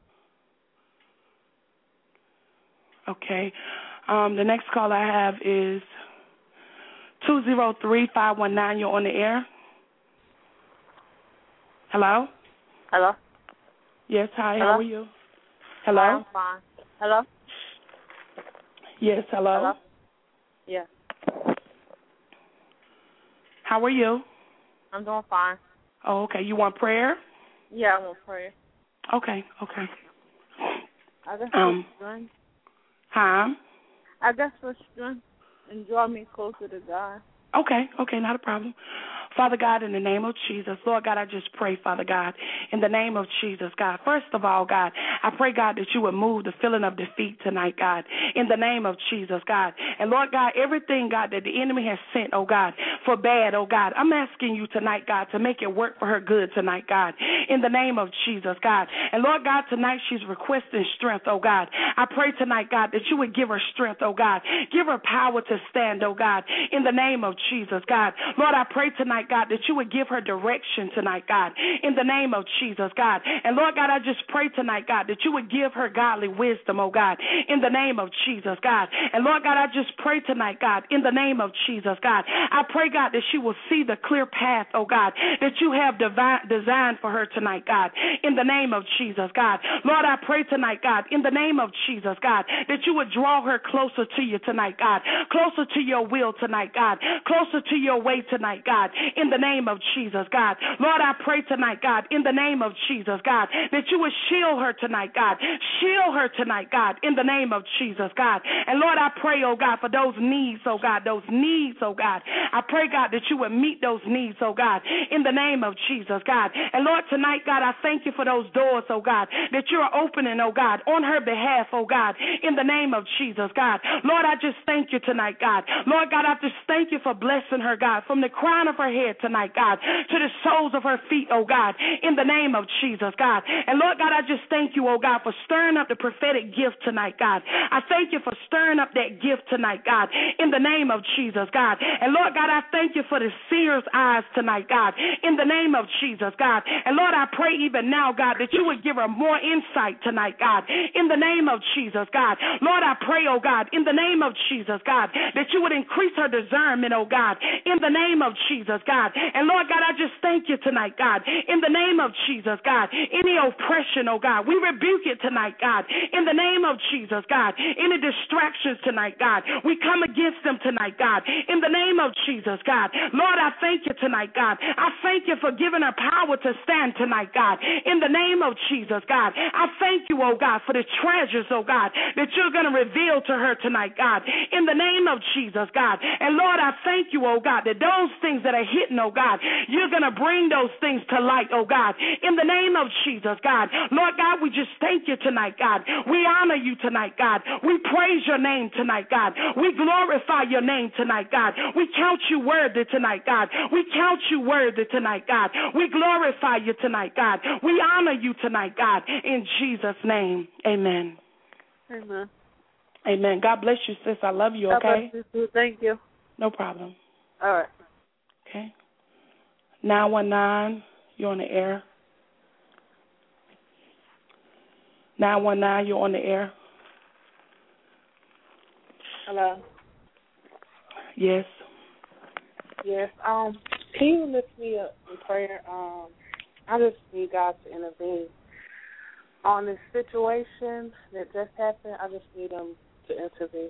Okay. Um, the next call I have is two zero three, five one nine. You're on the air. Hello? Hello? Yes, hi. Hello? How are you? Hello? I'm fine. Hello? Yes, hello? Hello? Yeah. How are you? I'm doing fine. Oh, okay. You want prayer? Yeah, I want prayer. Okay, okay. I guess Um, for strength. Huh? I guess for strength and draw me closer to God. Okay, okay, not a problem. Father God, in the name of Jesus, Lord God, I just pray, Father God, in the name of Jesus, God. First of all, God, I pray, God, that you would move the feeling of defeat tonight, God, in the name of Jesus, God. And Lord God, everything, God, that the enemy has sent, oh God, for bad, oh God, I'm asking you tonight, God, to make it work for her good tonight, God, in the name of Jesus, God. And Lord God, tonight she's requesting strength, oh God. I pray tonight, God, that you would give her strength, oh God. Give her power to stand, oh God, in the name of Jesus, God. Lord, I pray tonight, God, that you would give her direction tonight, God, in the name of Jesus, God. And Lord God, I just pray tonight, God, that you would give her godly wisdom, oh God, in the name of Jesus, God. And Lord God, I just pray tonight, God, in the name of Jesus, God. I pray, God, that she will see the clear path, oh God, that you have divine, designed for her tonight, God, in the name of Jesus, God. Lord, I pray tonight, God, in the name of Jesus, God, that you would draw her closer to you tonight, God, closer to your will tonight, God, closer to your way tonight, God, in the name of Jesus, God. Lord, I pray tonight, God, in the name of Jesus, God, that you would shield her tonight, God. Shield her tonight, God, in the name of Jesus, God. And Lord, I pray, oh God, for those needs, oh God, those needs, oh God. I pray, God, that you would meet those needs, oh God, in the name of Jesus, God. And Lord, tonight, God, I thank you for those doors, oh God, that you are opening, oh God, on her behalf, oh God, in the name of Jesus, God. Lord, I just thank you tonight, God. Lord God, I just thank you for blessing her, God, from the crown of her head tonight, God, to the soles of her feet, oh God, in the name of Jesus, God. And Lord God, I just thank you, oh God, for stirring up the prophetic gift tonight, God. I thank you for stirring up that gift tonight, God, in the name of Jesus, God. And Lord God, I thank you for the seer's eyes tonight, God, in the name of Jesus, God. And Lord, I pray even now, God, that you would give her more insight tonight, God, in the name of Jesus, God. Lord, I pray, oh God, in the name of Jesus, God, that you would increase her discernment, oh God, in the name of Jesus, God. And Lord God, I just thank you tonight, God, in the name of Jesus, God. Any oppression, oh God, we rebuke it tonight, God, in the name of Jesus, God. Any distractions tonight, God, we come against them tonight, God, in the name of Jesus, God. Lord, I thank you tonight, God. I thank you for giving her power to stand tonight, God, in the name of Jesus, God. I thank you, oh God, for the treasures, oh God, that you're going to reveal to her tonight, God, in the name of Jesus, God. And Lord, I thank thank you, oh God, that those things that are hidden, oh God, you're going to bring those things to light, oh God, in the name of Jesus, God. Lord God, we just thank you tonight, God. We honor you tonight, God. We praise your name tonight, God. We glorify your name tonight, God. We count you worthy tonight, God. We count you worthy tonight, God. We glorify you tonight, God. We honor you tonight, God. In Jesus' name, amen. Amen. Amen. God bless you, sis. I love you, God okay? bless you too. Thank you. No problem. All right. Okay. nine one nine, you're on the air. nine one nine, you're on the air. Hello. Yes. Yes. Um, can you lift me up in prayer? Um, I just need God to intervene on this situation that just happened. I just need Him to intervene.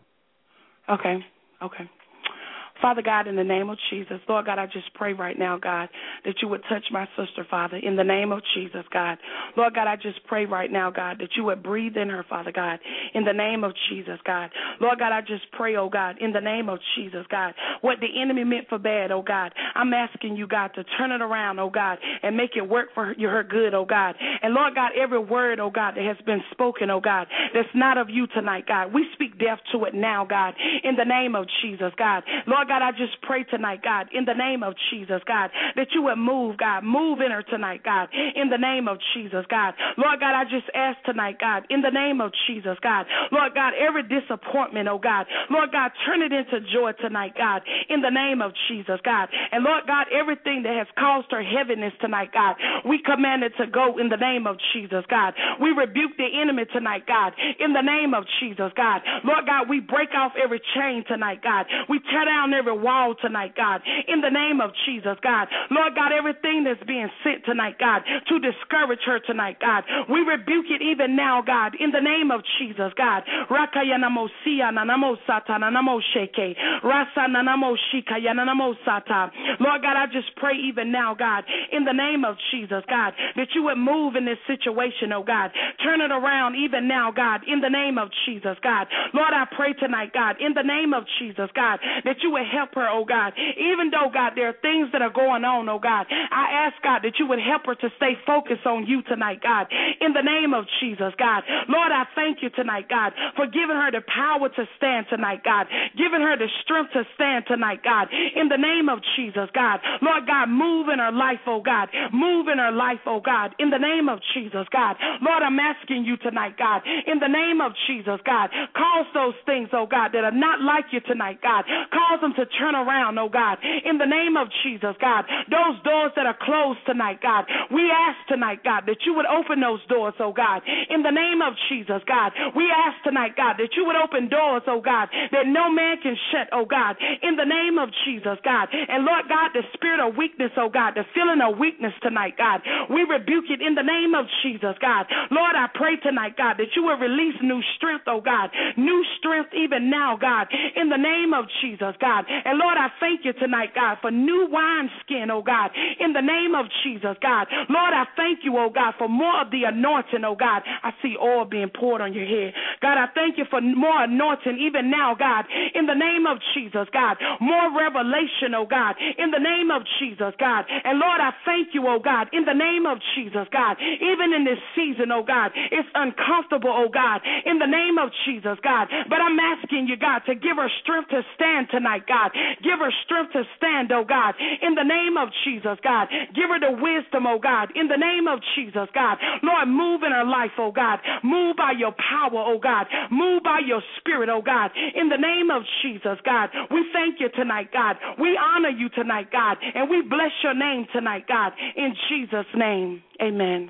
Okay. Okay. Father God, in the name of Jesus, Lord God, I just pray right now, God, that you would touch my sister, Father, in the name of Jesus, God. Lord God, I just pray right now, God, that you would breathe in her, Father God, in the name of Jesus, God. Lord God, I just pray, oh God, in the name of Jesus, God, what the enemy meant for bad, oh God, I'm asking you, God, to turn it around, oh God, and make it work for her, her good, oh God. And Lord God, every word, oh God, that has been spoken, oh God, that's not of you tonight, God, we speak death to it now, God, in the name of Jesus, God. Lord God, I just pray tonight, God, in the name of Jesus, God, that you would move, God, move in her tonight, God, in the name of Jesus, God. Lord God, I just ask tonight, God, in the name of Jesus, God. Lord God, every disappointment, oh God, Lord God, turn it into joy tonight, God, in the name of Jesus, God. And Lord God, everything that has caused her heaviness tonight, God, we command it to go in the name of Jesus, God. We rebuke the enemy tonight, God, in the name of Jesus, God. Lord God, we break off every chain tonight, God. We tear down every wall tonight, God, in the name of Jesus, God. Lord God, everything that's being sent tonight, God, to discourage her tonight, God, we rebuke it even now, God, in the name of Jesus, God. Rakayanamosia nanamosata nanamosheke. Rasa nanamoshika yanamosata. Lord God, I just pray even now, God, in the name of Jesus, God, that you would move in this situation, oh God. Turn it around even now, God, in the name of Jesus, God. Lord, I pray tonight, God, in the name of Jesus, God, that you would help her, oh God. Even though, God, there are things that are going on, oh God, I ask, God, that you would help her to stay focused on you tonight, God, in the name of Jesus, God. Lord, I thank you tonight, God, for giving her the power to stand tonight, God, giving her the strength to stand tonight, God, in the name of Jesus, God. Lord God, move in her life, oh God, move in her life, oh God, in the name of Jesus, God. Lord, I'm asking you tonight, God, in the name of Jesus, God, cause those things, oh God, that are not like you tonight, God, cause them to turn around, oh God, in the name of Jesus, God. Those doors that are closed tonight, God, we ask tonight, God, that you would open those doors, oh God, in the name of Jesus, God. We ask tonight, God, that you would open doors, oh God, that no man can shut, oh God, in the name of Jesus, God. And Lord God, the spirit of weakness, oh God, the feeling of weakness tonight, God, we rebuke it in the name of Jesus, God. Lord, I pray tonight, God, that you will release new strength, oh God, new strength even now, God, in the name of Jesus, God. And Lord, I thank you tonight, God, for new wine skin, oh God, in the name of Jesus, God. Lord, I thank you, oh God, for more of the anointing, oh God. I see oil being poured on your head. God, I thank you for more anointing even now, God, in the name of Jesus, God. More revelation, oh God, in the name of Jesus, God. And Lord, I thank you, oh God, in the name of Jesus, God. Even in this season, oh God, it's uncomfortable, oh God, in the name of Jesus, God. But I'm asking you, God, to give her strength to stand tonight, God. Give her strength to stand, oh God, in the name of Jesus, God. Give her the wisdom, oh God, in the name of Jesus, God. Lord, move in her life, oh God. Move by your power, oh God. Move by your spirit, oh God, in the name of Jesus, God. We thank you tonight, God. We honor you tonight, God, and we bless your name tonight, God, in Jesus' name. Amen.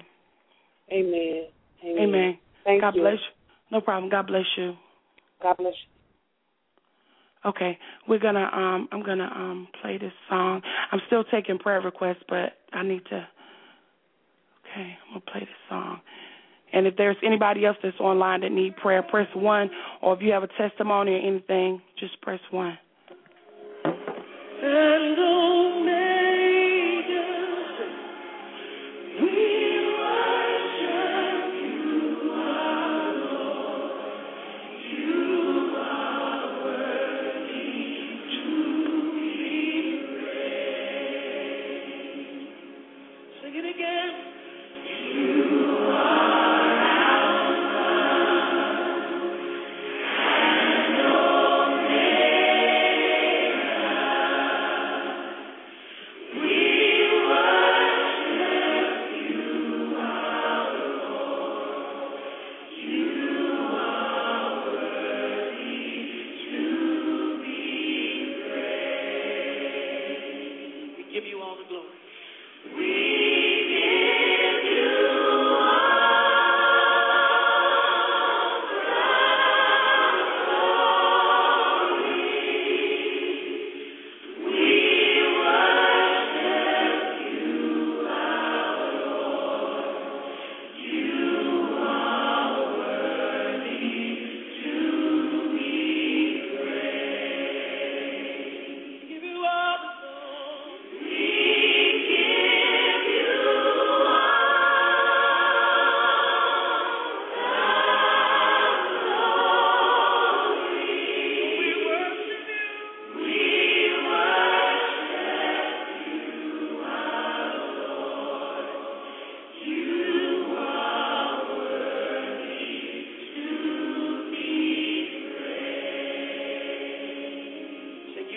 Amen. Amen. Amen. Thank God you. bless you. No problem. God bless you. God bless you. Okay, we're gonna um I'm gonna um play this song. I'm still taking prayer requests, but I need to okay, I'm gonna play this song. And if there's anybody else that's online that need prayer, press one, or if you have a testimony or anything, just press one. And Omega, we worship you, our Lord. You are worthy to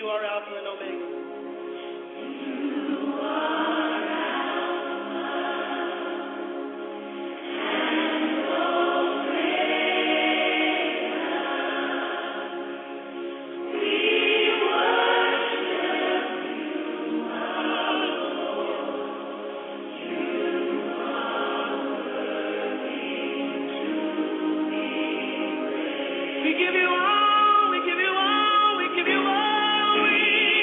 are Alpha and Omega. You We give you all, we give you all, we give you all, we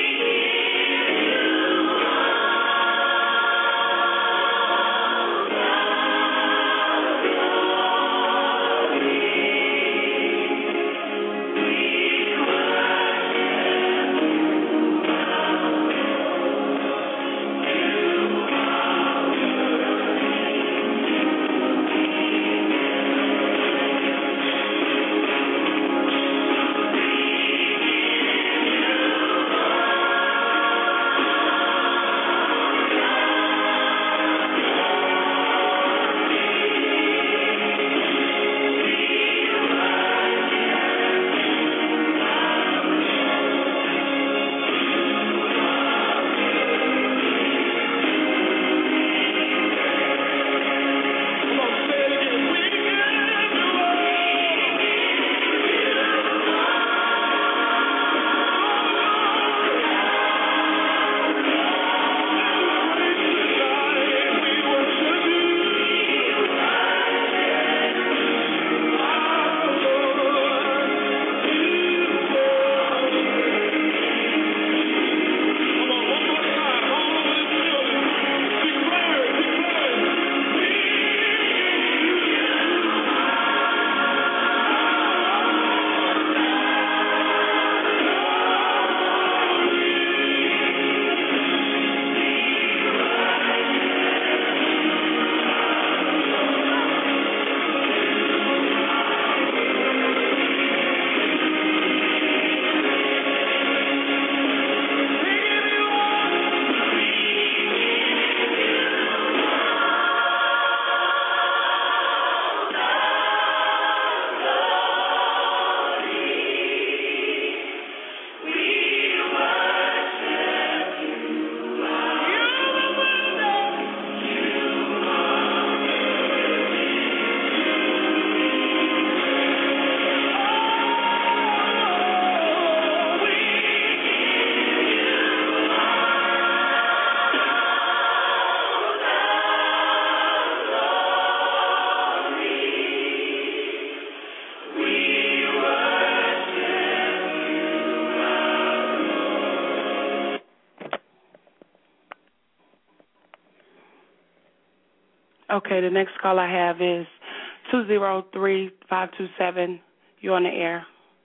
Okay, the next call I have is two zero three five two seven. You're on the air.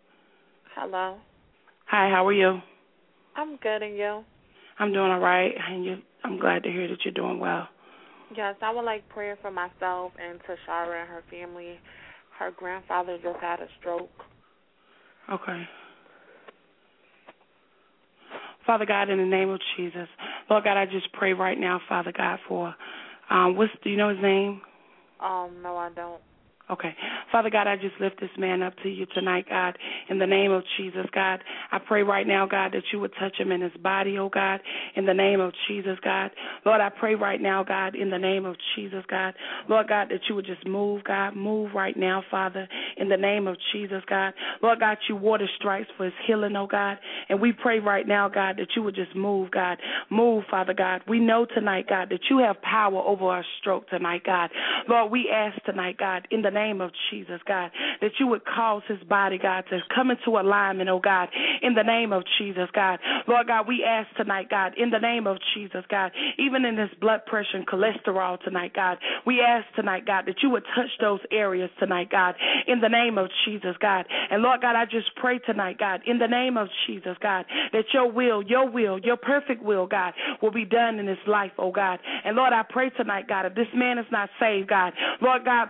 Hello. Hi, how are you? I'm good, and you? I'm doing all right, and you, I'm glad to hear that you're doing well. Yes, I would like prayer for myself and Tashara and her family. Her grandfather just had a stroke. Okay. Father God, in the name of Jesus, Lord God, I just pray right now, Father God, for, um, what's, do you know his name? Um, no, I don't. Okay. Father God, I just lift this man up to you tonight, God, in the name of Jesus, God. I pray right now, God, that you would touch him in his body, oh God, in the name of Jesus, God. Lord, I pray right now, God, in the name of Jesus, God. Lord God, that you would just move, God, move right now, Father, in the name of Jesus, God. Lord God, you water stripes for his healing, oh God, and we pray right now, God, that you would just move, God. Move, Father God. We know tonight, God, that you have power over our stroke tonight, God. Lord, we ask tonight, God, in the name name of Jesus, God, that you would cause his body, God, to come into alignment, oh God, in the name of Jesus, God. Lord God, we ask tonight, God, in the name of Jesus, God, even in this blood pressure and cholesterol tonight, God, we ask tonight, God, that you would touch those areas tonight, God, in the name of Jesus, God. And Lord God, I just pray tonight, God, in the name of Jesus, God, that your will, your will, your perfect will, God, will be done in his life, oh God. And Lord, I pray tonight, God, if this man is not saved, God, Lord God, most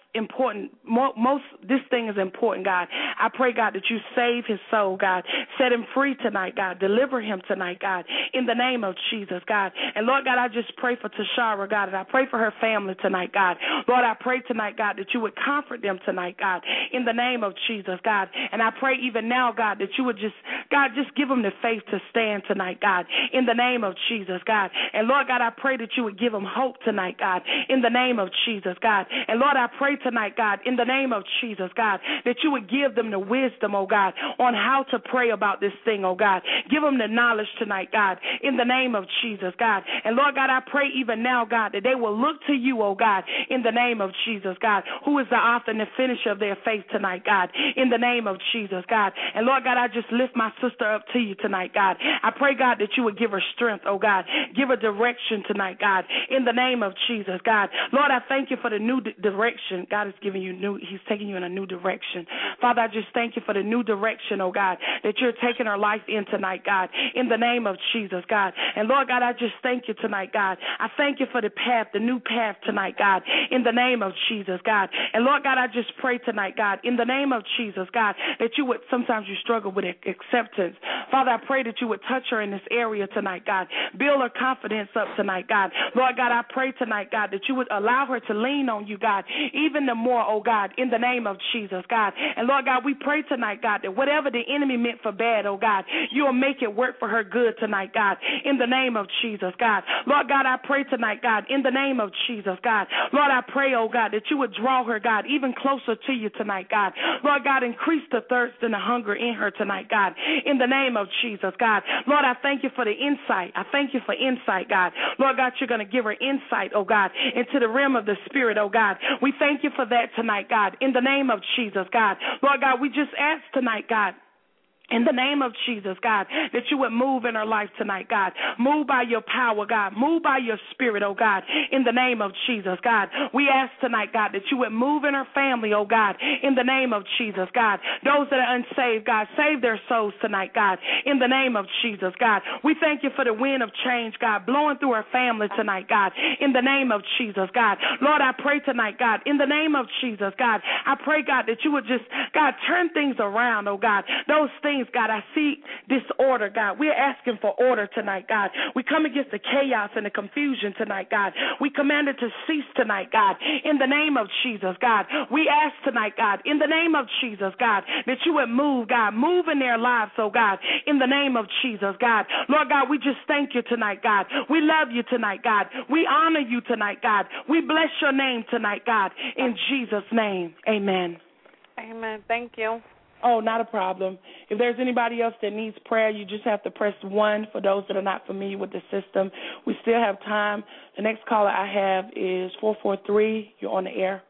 important, mo- most, this thing is important, God. I pray, God, that you save his soul, God. Set him free tonight, God. Deliver him tonight, God, in the name of Jesus, God. And, Lord God, I just pray for Tashara, God, and I pray for her family tonight, God. Lord, I pray tonight, God, that you would comfort them tonight, God, in the name of Jesus, God. And I pray even now, God, that you would just, God, just give them the faith to stand tonight, God, in the name of Jesus, God. And, Lord God, I pray that you would give them hope tonight, God, in the name of Jesus, God. And, Lord, I pray tonight, God, in the name of Jesus, God, that you would give them the wisdom, oh God, on how to pray about this thing, oh God. Give them the knowledge tonight, God, in the name of Jesus, God. And, Lord God, I pray even now, God, that they will look to you, oh God, in the name of Jesus, God, who is the author and the finisher of their faith tonight, God, in the name of Jesus, God. And, Lord God, I just lift my sister up to you tonight, God. I pray, God, that you would give her strength, oh God. Give her direction tonight, God, in the name of Jesus, God. Lord, I thank you for the new d- direction. God is giving you new, he's taking you in a new direction. Father, I just thank you for the new direction, oh God, that you're taking her life in tonight, God, in the name of Jesus, God. And Lord God, I just thank you tonight, God. I thank you for the path, the new path tonight, God, in the name of Jesus, God. And Lord God, I just pray tonight, God, in the name of Jesus, God, that you would, sometimes you struggle with acceptance. Father, I pray that you would touch her in this area tonight, God. Build her confidence up tonight, God. Lord God, I pray tonight, God, that you would allow her to lean on you, God, even the more, oh God, in the name of Jesus, God. And Lord God, we pray tonight, God, that whatever the enemy meant for bad, oh God, you will make it work for her good tonight, God, in the name of Jesus, God. Lord God, I pray tonight, God, in the name of Jesus, God. Lord, I pray, oh God, that you would draw her, God, even closer to you tonight, God. Lord God, increase the thirst and the hunger in her tonight, God, in the name of Jesus, God. Lord, I thank you for the insight. I thank you for insight, God. Lord God, you're going to give her insight, oh God, into the realm of the Spirit, oh God. We thank you for that tonight, God, in the name of Jesus, God. Lord God, we just ask tonight, God, in the name of Jesus, God, that you would move in her life tonight, God. Move by your power, God. Move by your spirit, oh God, in the name of Jesus, God. We ask tonight, God, that you would move in her family, oh God, in the name of Jesus, God. Those that are unsaved, God, save their souls tonight, God, in the name of Jesus, God. We thank you for the wind of change, God, blowing through her family tonight, God, in the name of Jesus, God. Lord, I pray tonight, God, in the name of Jesus, God, I pray, God, that you would just, God, turn things around, oh God. Those things, God, I see disorder, God. We're asking for order tonight, God. We come against the chaos and the confusion tonight, God. We command it to cease tonight, God, in the name of Jesus, God. We ask tonight, God, in the name of Jesus, God, that you would move, God, move in their lives, oh God, in the name of Jesus, God. Lord God, we just thank you tonight, God. We love you tonight, God. We honor you tonight, God. We bless your name tonight, God, in Jesus' name. Amen. Amen. Thank you. Oh, not a problem. If there's anybody else that needs prayer, you just have to press one for those that are not familiar with the system. We still have time. The next caller I have is four four three. You're on the air.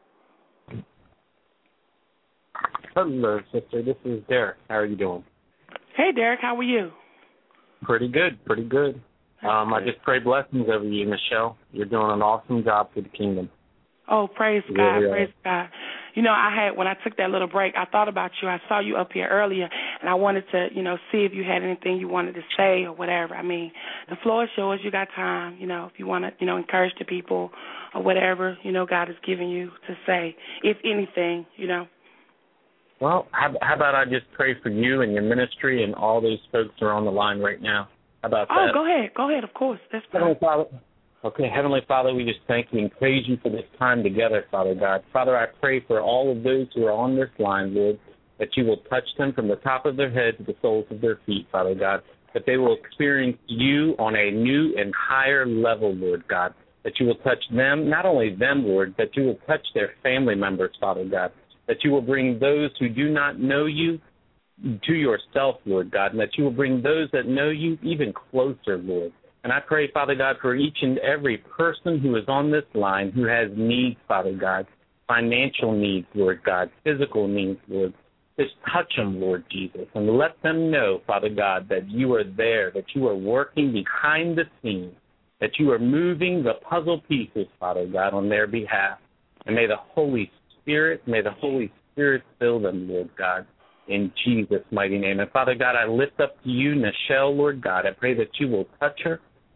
Hello, sister. This is Derek. How are you doing? Hey, Derek. How are you? Pretty good. Pretty good. Um, I just pray blessings over you, Michelle. You're doing an awesome job for the kingdom. Oh, praise You God. really Praise God. You know, I had, when I took that little break, I thought about you. I saw you up here earlier, and I wanted to, you know, see if you had anything you wanted to say or whatever. I mean, the floor is yours. You got time, you know, if you want to, you know, encourage the people or whatever, you know, God has given you to say, if anything, you know. Well, how, how about I just pray for you and your ministry and all those folks who are on the line right now? How about oh, that? Oh, go ahead. Go ahead, of course. That's fine. Heavenly Father, okay, Heavenly Father, we just thank you and praise you for this time together, Father God. Father, I pray for all of those who are on this line, Lord, that you will touch them from the top of their head to the soles of their feet, Father God, that they will experience you on a new and higher level, Lord God, that you will touch them, not only them, Lord, that you will touch their family members, Father God, that you will bring those who do not know you to yourself, Lord God, and that you will bring those that know you even closer, Lord. And I pray, Father God, for each and every person who is on this line who has needs, Father God, financial needs, Lord God, physical needs, Lord. Just touch them, Lord Jesus, and let them know, Father God, that you are there, that you are working behind the scenes, that you are moving the puzzle pieces, Father God, on their behalf. And may the Holy Spirit, may the Holy Spirit fill them, Lord God, in Jesus' mighty name. And Father God, I lift up to you, Nichelle, Lord God. I pray that you will touch her,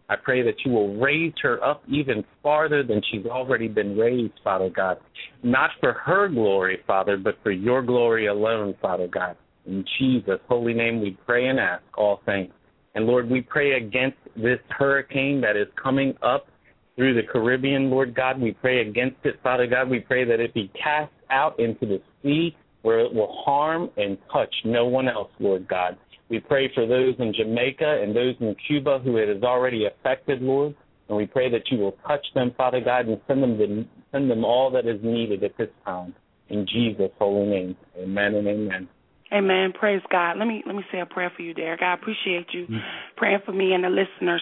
I pray that you will raise her up even farther than she's already been raised, Father God. Not for her glory, Father, but for your glory alone, Father God. In Jesus' holy name we pray and ask all things. And, Lord, we pray against this hurricane that is coming up through the Caribbean, Lord God. We pray against it, Father God. We pray that it be cast out into the sea where it will harm and touch no one else, Lord God. We pray for those in Jamaica and those in Cuba who it has already affected, Lord. And we pray that you will touch them, Father God, and send them the, send them all that is needed at this time. In Jesus' holy name, amen and amen. Amen. Praise God. Let me let me say a prayer for you, Derek. I appreciate you mm-hmm. praying for me and the listeners.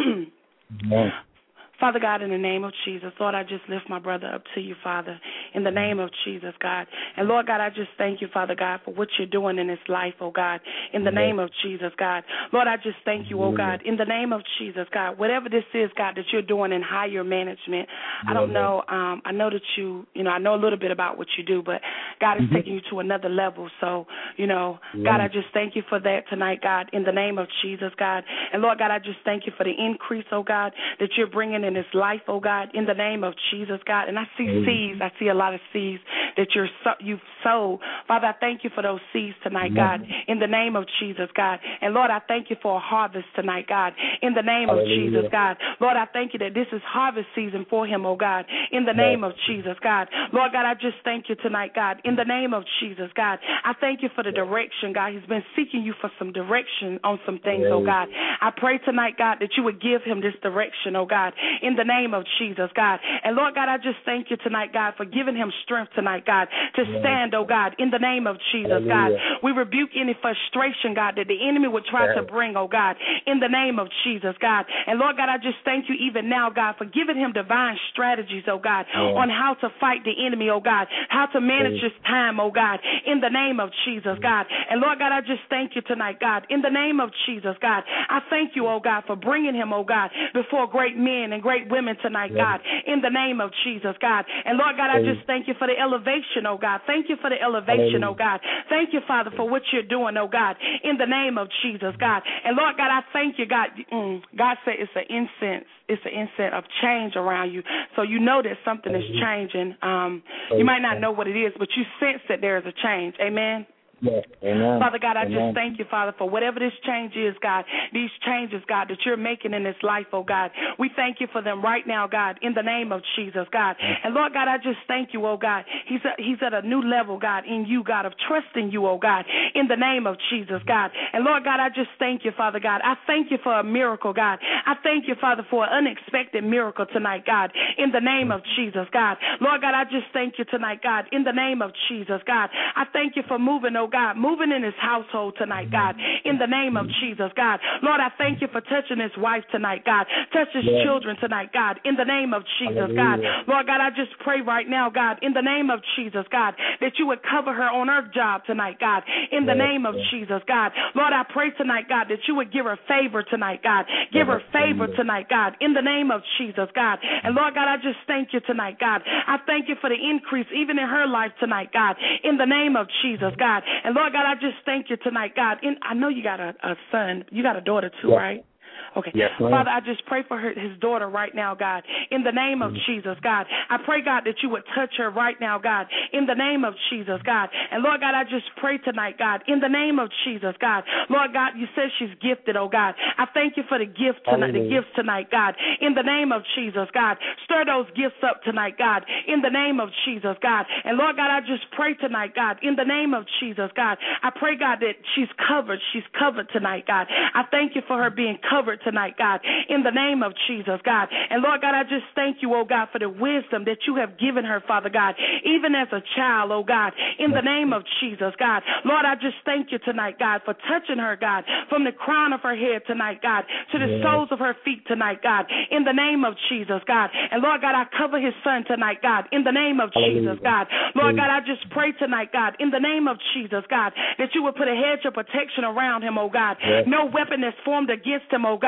Amen. Father God, in the name of Jesus, Lord, I just lift my brother up to you, Father, in the name of Jesus, God. And, Lord God, I just thank you, Father God, for what you're doing in his life, oh God, in the name of Jesus, God. Lord, I just thank you, oh God, in the name of Jesus, God. Whatever this is, God, that you're doing in higher management, I don't know. Um, I know that you, you know, I know a little bit about what you do, but God is mm-hmm. taking you to another level. So, you know, yeah. God, I just thank you for that tonight, God, in the name of Jesus, God. And, Lord God, I just thank you for the increase, oh God, that you're bringing in his life, oh God, in the name of Jesus, God. And I see mm-hmm. seeds. I see a lot of seeds that you're so, you've sowed. Father, I thank you for those seeds tonight, mm-hmm. God, in the name of Jesus, God. And, Lord, I thank you for a harvest tonight, God, in the name Hallelujah. Of Jesus, God. Lord, I thank you that this is harvest season for him, oh God, in the name yes. of Jesus, God. Lord God, I just thank you tonight, God, in the name of Jesus, God. I thank you for the direction, God. He's been seeking you for some direction on some things, yes. oh God. I pray tonight, God, that you would give him this direction, oh God, in the name of Jesus, God. And, Lord God, I just thank you tonight, God, for giving him strength tonight, God, to yes. stand, oh God, in the name of Jesus, Hallelujah. God. We rebuke any frustration, God, that the enemy would try yes. to bring, oh God, in the name of Jesus, God. And, Lord God, I just thank you even now, God, for giving him divine strategies, oh God, yes. on how to fight the enemy, oh God, how to manage yes. his time, oh God, in the name of Jesus, God. And, Lord God, I just thank you tonight, God, in the name of Jesus, God. I thank you, oh God, for bringing him, oh God, before great men and great women tonight, yes. God, in the name of Jesus, God. And, Lord God, I just thank you for the elevation, oh God. Thank you for the elevation, Hallelujah. Oh God. Thank you, Father, for what you're doing, oh God, in the name of Jesus, God. And, Lord God, I thank you, God. Mm, God said it's an incense. It's an incense of change around you. So you know that something is changing. Um, you might not know what it is, but you sense that there is a change. Amen. Yes. Amen. Father God, I Amen. just thank you, Father, for whatever this change is, God, these changes, God, that you're making in this life, oh God. We thank you for them right now, God, in the name of Jesus, God. And, Lord God, I just thank you, oh God. He's at, he's at a new level, God, in you, God, of trusting you, oh God, in the name of Jesus, God. And, Lord God, I just thank you, Father God. I thank you for a miracle, God. I thank you, Father, for an unexpected miracle tonight, God, in the name of Jesus, God. Lord God, I just thank you tonight, God, in the name of Jesus, God. I thank you for moving, oh God, moving in his household tonight, God, in the name of Jesus, God. Lord, I thank you for touching his wife tonight, God. Touch his yes. children tonight, God, in the name of Jesus, Hallelujah. God. Lord God, I just pray right now, God, in the name of Jesus, God, that you would cover her on her job tonight, God, in the yes. name of yes. Jesus, God. Lord, I pray tonight, God, that you would give her favor tonight, God. Give her favor tonight, God, in the name of Jesus, God. And, Lord God, I just thank you tonight, God. I thank you for the increase even in her life tonight, God, in the name of Jesus, God. And, Lord God, I just thank you tonight, God. In, I know you got a, a son. You got a daughter too, yes. right? Okay. Yes, Father, I just pray for her, his daughter right now, God, in the name of mm-hmm. Jesus, God. I pray, God, that you would touch her right now, God, in the name of Jesus, God. And, Lord God, I just pray tonight, God, in the name of Jesus, God. Lord God, you said she's gifted, oh God. I thank you for the gift tonight, the gifts tonight, God, in the name of Jesus, God. Stir those gifts up tonight, God, in the name of Jesus, God. And, Lord God, I just pray tonight, God, in the name of Jesus, God. I pray, God, that she's covered. She's covered tonight, God. I thank you for her being covered tonight, God, in the name of Jesus, God. And, Lord God, I just thank you, oh God, for the wisdom that you have given her, Father God, even as a child, oh God, in the name of Jesus, God. Lord, I just thank you tonight, God, for touching her, God, from the crown of her head tonight, God, to the soles of her feet tonight, God, in the name of Jesus, God. And, Lord God, I cover his son tonight, God, in the name of Jesus, God. Lord God, I just pray tonight, God, in the name of Jesus, God, that you would put a hedge of protection around him, oh God. No weapon that's formed against him, oh God,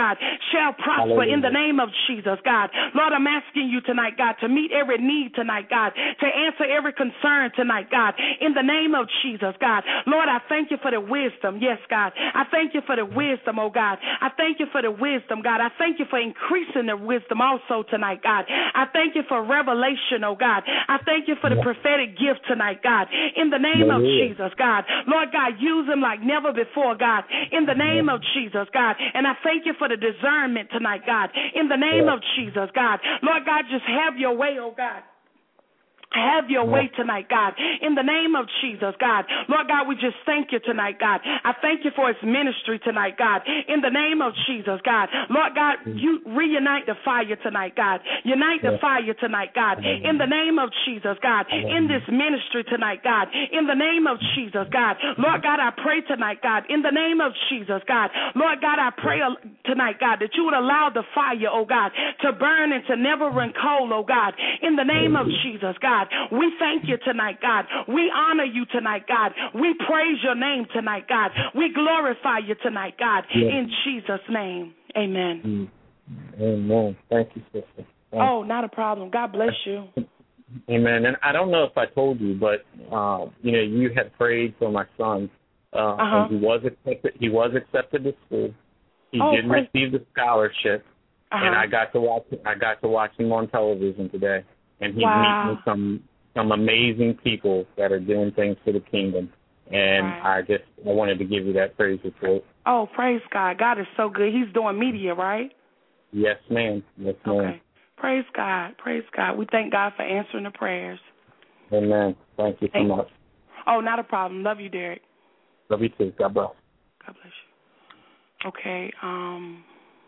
God, shall prosper in the name of Jesus, God. Lord, I'm asking you tonight, God, to meet every need tonight, God, to answer every concern tonight, God, in the name of Jesus, God. Lord, I thank you for the wisdom. Yes, God. I thank you for the wisdom, oh God. I thank you for the wisdom, God. I thank you for increasing the wisdom also tonight, God. I thank you for revelation, oh God. I thank you for the prophetic gift tonight, God, in the name of Jesus, God. Lord God, use them like never before, God, in the name of Jesus, God. And I thank you for the discernment tonight, God, in the name of Jesus, God. Lord God, just have your way, oh God. Have your way tonight, God, in the name of Jesus, God. Lord God, we just thank you tonight, God. I thank you for his ministry tonight, God, in the name of Jesus, God. Lord God, you reunite the fire tonight, God. Unite the fire tonight, God, in the name of Jesus, God, in this ministry tonight, God, in the name of Jesus, God. Lord God, I pray tonight, God, in the name of Jesus, God. Lord God, I pray tonight, God, that you would allow the fire, oh God, to burn and to never run cold, oh God, in the name of Jesus, God. We thank you tonight, God. We honor you tonight, God. We praise your name tonight, God. We glorify you tonight, God, yes. In Jesus' name. Amen. Amen. Thank you, sister. Thank oh, not a problem. God bless you. Amen. And I don't know if I told you, but uh, you know, you had prayed for my son, uh, uh-huh. and he was accepted. He was accepted to school. He oh, did praise. receive the scholarship, uh-huh. and I got to watch. I got to watch him on television today. And he's wow. meeting some some amazing people that are doing things for the kingdom. And right. I just I wanted to give you that praise report. Oh, praise God. God is so good. He's doing media, right? Yes, ma'am. Yes, ma'am. Okay. Praise God. Praise God. We thank God for answering the prayers. Amen. Thank you so thank much. Oh, not a problem. Love you, Derek. Love you too. God bless. God bless you. Okay. Um,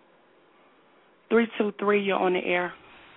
three two three, you're on the air.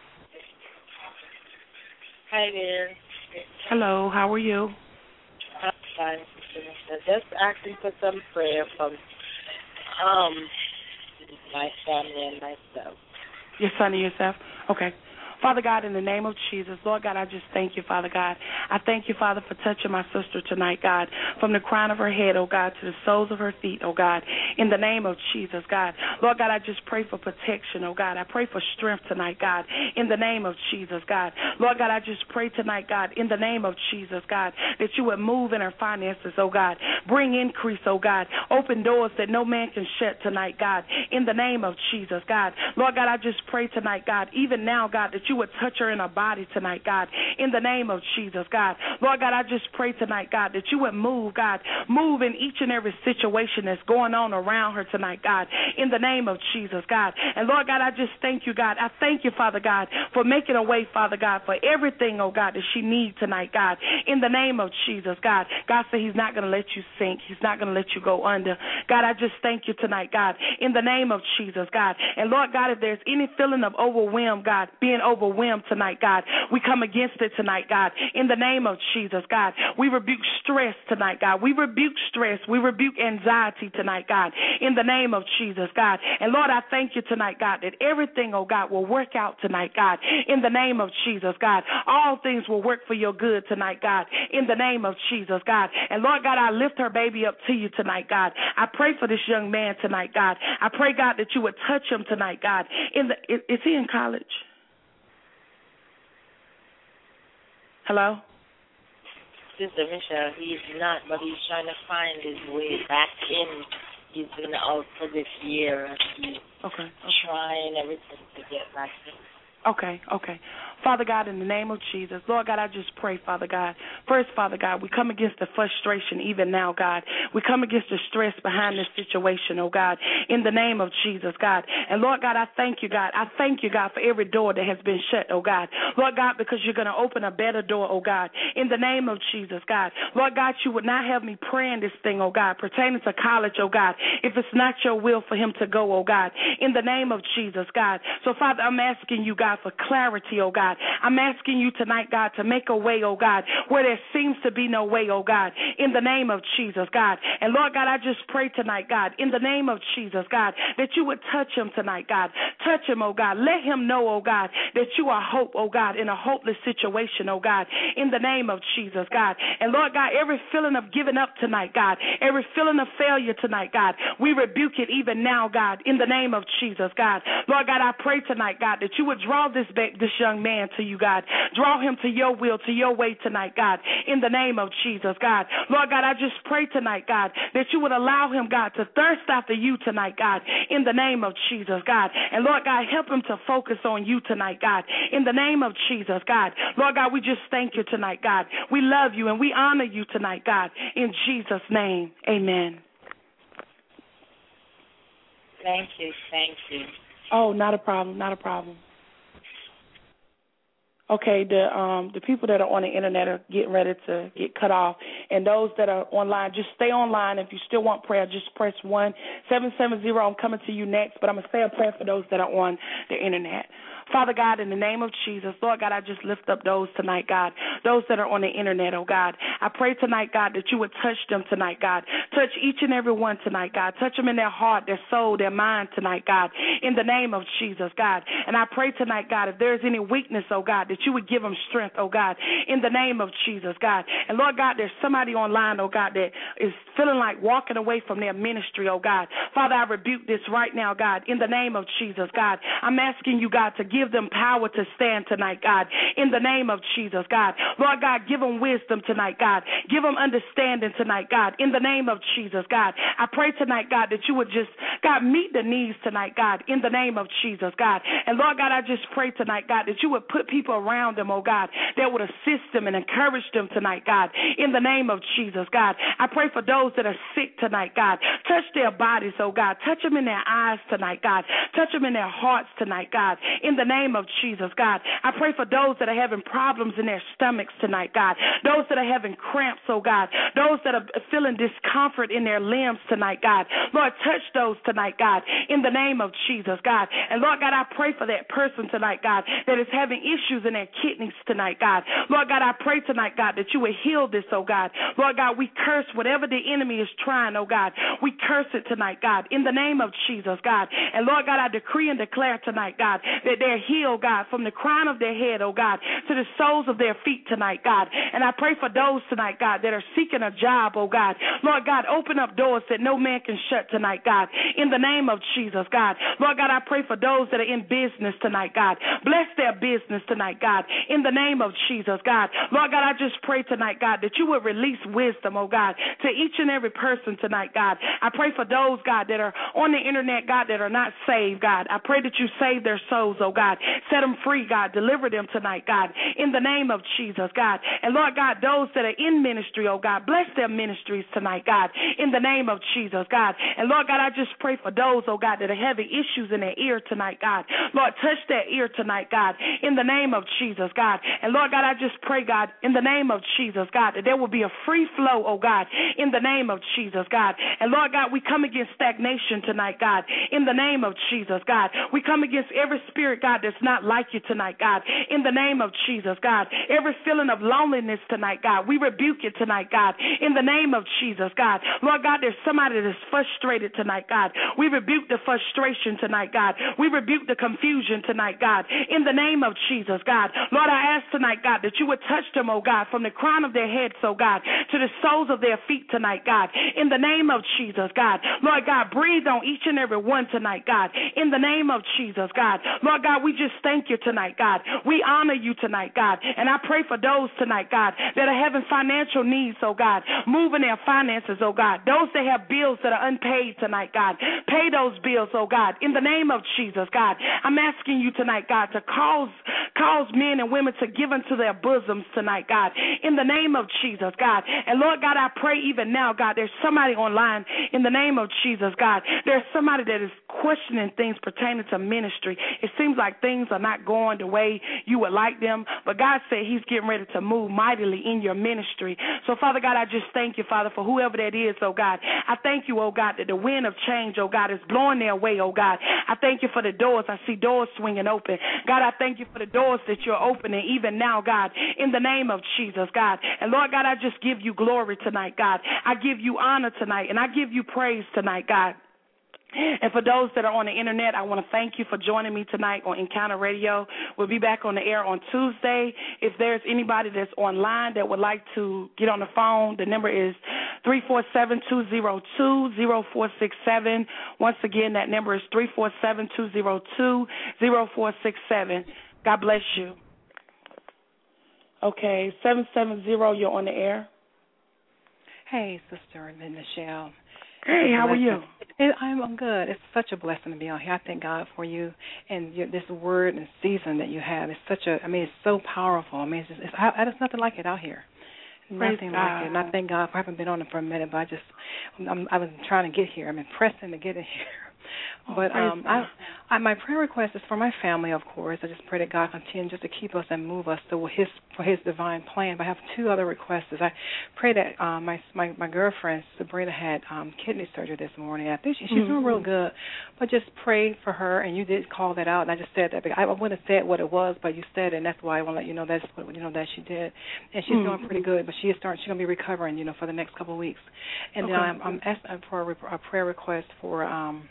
Hi there. Hello, how are you? I'm fine. Just asking for some prayer from um my family and myself. Your son and yourself? Okay. Father God, in the name of Jesus, Lord God, I just thank you, Father God. I thank you, Father, for touching my sister tonight, God, from the crown of her head, oh God, to the soles of her feet, oh God, in the name of Jesus, God. Lord God, I just pray for protection, oh God. I pray for strength tonight, God, in the name of Jesus, God. Lord God, I just pray tonight, God, in the name of Jesus, God, that you would move in her finances, oh God. Bring increase, oh God. Open doors that no man can shut tonight, God, in the name of Jesus, God. Lord God, I just pray tonight, God, even now, God, that you would touch her in her body tonight, God, in the name of Jesus, God. Lord God, I just pray tonight, God, that you would move, God, move in each and every situation that's going on around her tonight, God, in the name of Jesus, God. And Lord God, I just thank you, God. I thank you, Father God, for making a way, Father God, for everything, oh God, that she needs tonight, God, in the name of Jesus, God. God said he's not going to let you sink. He's not going to let you go under. God, I just thank you tonight, God, in the name of Jesus, God. And Lord God, if there's any feeling of overwhelmed, God, being overwhelmed, overwhelmed tonight, God. We come against it tonight, God, in the name of Jesus, God. We rebuke stress tonight, God. We rebuke stress. We rebuke anxiety tonight, God, in the name of Jesus, God. And Lord, I thank you tonight, God, that everything, oh God, will work out tonight, God, in the name of Jesus, God. All things will work for your good tonight, God, in the name of Jesus, God. And Lord God, I lift her baby up to you tonight, God. I pray for this young man tonight, God. I pray, God, that you would touch him tonight, God. In the, is, is he in college? Hello? Sister Michelle, he's not, but he's trying to find his way back in. He's been out for this year, and he's okay, okay. trying everything to get back in. Okay, okay. Father God, in the name of Jesus, Lord God, I just pray, Father God. First, Father God, we come against the frustration even now, God. We come against the stress behind this situation, oh God, in the name of Jesus, God. And Lord God, I thank you, God. I thank you, God, for every door that has been shut, oh God. Lord God, because you're going to open a better door, oh God, in the name of Jesus, God. Lord God, you would not have me praying this thing, oh God, pertaining to college, oh God, if it's not your will for him to go, oh God, in the name of Jesus, God. So, Father, I'm asking you, God, for clarity, oh God. I'm asking you tonight, God, to make a way, oh God, where there seems to be no way, oh God, in the name of Jesus, God. And Lord God, I just pray tonight, God, in the name of Jesus, God, that you would touch him tonight, God. Touch him, oh God. Let him know, oh God, that you are hope, oh God, in a hopeless situation, oh God, in the name of Jesus, God. And Lord God, every feeling of giving up tonight, God, every feeling of failure tonight, God, we rebuke it even now, God, in the name of Jesus, God. Lord God, I pray tonight, God, that you would draw this back, this young man to you, God. Draw him to your will, to your way tonight, God, in the name of Jesus, God. Lord God, I just pray tonight, God, that you would allow him, God, to thirst after you tonight, God, in the name of Jesus, God. And Lord God, help him to focus on you tonight, God, in the name of Jesus, God. Lord God, we just thank you tonight, God. We love you and we honor you tonight, God, in Jesus' name. Amen. Thank you, thank you. Oh, not a problem, not a problem. Okay, the um the people that are on the internet are getting ready to get cut off, and those that are online, just stay online. If you still want prayer, just press one seven seven zero. I'm coming to you next, but I'm gonna say a prayer for those that are on the internet. Father God, in the name of Jesus, Lord God, I just lift up those tonight, God, those that are on the internet, oh God. I pray tonight, God, that you would touch them tonight, God. Touch each and every one tonight, God. Touch them in their heart, their soul, their mind tonight, God, in the name of Jesus, God. And I pray tonight, God, if there's any weakness, oh God, that you would give them strength, oh God, in the name of Jesus, God. And Lord God, there's somebody online, oh God, that is feeling like walking away from their ministry, oh God. Father, I rebuke this right now, God, in the name of Jesus, God. I'm asking you, God, to give them power to stand tonight, God, in the name of Jesus, God. Lord God, give them wisdom tonight, God. Give them understanding tonight, God, in the name of Jesus, God. I pray tonight, God, that you would just, God, meet the needs tonight, God, in the name of Jesus, God. And Lord God, I just pray tonight, God, that you would put people around them, oh God, that would assist them and encourage them tonight, God, in the name of Jesus, God. I pray for those that are sick tonight, God. Touch their bodies, oh God. Touch them in their eyes tonight, God. Touch them in their hearts tonight, God, in the name of Jesus, God. I pray for those that are having problems in their stomachs tonight, God. Those that are having cramps, oh God. Those that are feeling discomfort in their limbs tonight, God. Lord, touch those tonight, God, in the name of Jesus, God. And Lord God, I pray for that person tonight, God, that is having issues in their kidneys tonight, God. Lord God, I pray tonight, God, that you would heal this, oh God. Lord God, we curse whatever the enemy is trying, oh God. We curse it tonight, God, in the name of Jesus, God. And Lord God, I decree and declare tonight, God, that they're healed, God, from the crown of their head, oh God, to the soles of their feet tonight, God. And I pray for those tonight, God, that are seeking a job, oh God. Lord God, open up doors that no man can shut tonight, God, in the name of Jesus, God. Lord God, I pray for those that are in business tonight, God. Bless their business tonight, God, in the name of Jesus, God. Lord God, I just pray tonight, God, that you would release wisdom, oh God, to each and every person tonight, God. I pray for those, God, that are on the internet, God, that are not saved, God. I pray that you save their souls, oh God. Set them free, God. Deliver them tonight, God, in the name of Jesus, God. And Lord God, those that are in ministry, oh God, bless their ministries tonight, God, in the name of Jesus, God. And Lord God, I just pray for those, oh God, that are having issues in their ear tonight, God. Lord, touch their ear tonight, God, in the name of Jesus, God. And Lord God, I just pray, God, in the name of Jesus, God, that there will be a free flow, oh God, in the name of Jesus, God. And Lord God, we come against stagnation tonight, God, in the name of Jesus, God. We come against every spirit, God, that's not like you tonight, God, in the name of Jesus, God. Every feeling of loneliness tonight, God, we rebuke it tonight, God, in the name of Jesus, God. Lord God, there's somebody that's frustrated tonight, God. We rebuke the frustration tonight, God. We rebuke the confusion tonight, God, in the name of Jesus, God. Lord, I ask tonight, God, that you would touch them, oh God, from the crown of their heads, oh God, to the soles of their feet tonight, God, in the name of Jesus, God. Lord God, breathe on each and every one tonight, God, in the name of Jesus, God. Lord God, we just thank you tonight, God. We honor you tonight, God. And I pray for those tonight, God, that are having financial needs, oh God, moving their finances, oh God. Those that have bills that are unpaid tonight, God, pay those bills, oh God, in the name of Jesus, God. I'm asking you tonight, God, to cause, cause men and women to give into their bosoms tonight, God, in the name of Jesus, God. And Lord God, I pray even now, God, there's somebody online in the name of Jesus, God. There's somebody that is questioning things pertaining to ministry. It seems like things are not going the way you would like them, but God said he's getting ready to move mightily in your ministry. So, Father God, I just thank you, Father, for whoever that is, oh God. I thank you, oh God, that the wind of change, oh God, is blowing their way, oh God. I thank you for the doors. I see doors swinging open. God, I thank you for the doors that you're opening even now, God, in the name of Jesus, God. And Lord God, I just give you glory tonight, God. I give you honor tonight, and I give you praise tonight, God. And for those that are on the internet, I want to thank you for joining me tonight on Encounter Radio. We'll be back on the air on Tuesday. If there's anybody that's online that would like to get on the phone, the number is three four seven, two zero two, zero four six seven. Once again, that number is three four seven, two zero two, zero four six seven. God bless you. Okay, seven seven zero, you're on the air. Hey, Sister Michelle. Hey, how are you? It, I'm, I'm good. It's such a blessing to be on here. I thank God for you and your, this word and season that you have. It's such a, I mean, it's so powerful. I mean, it's, just, it's I, there's nothing like it out here. Praise Nothing God. like it. And I thank God for, I haven't been on it for a minute, but I just, I'm, I was trying to get here. I'm pressing to get in here. Oh, but um, I, I, my prayer request is for my family, of course. I just pray that God continue just to keep us and move us to His for His divine plan. But I have two other requests. I pray that um, my my my girlfriend Sabrina had um, kidney surgery this morning. I think she, she's mm-hmm. doing real good. But just pray for her. And you did call that out, and I just said that. I wouldn't have said what it was, but you said it, and that's why I want to let you know that's what you know that she did. And she's mm-hmm. doing pretty good. But she is starting. She's going to be recovering, you know, for the next couple of weeks. And okay. then I'm, I'm asking for a, a prayer request for. Um,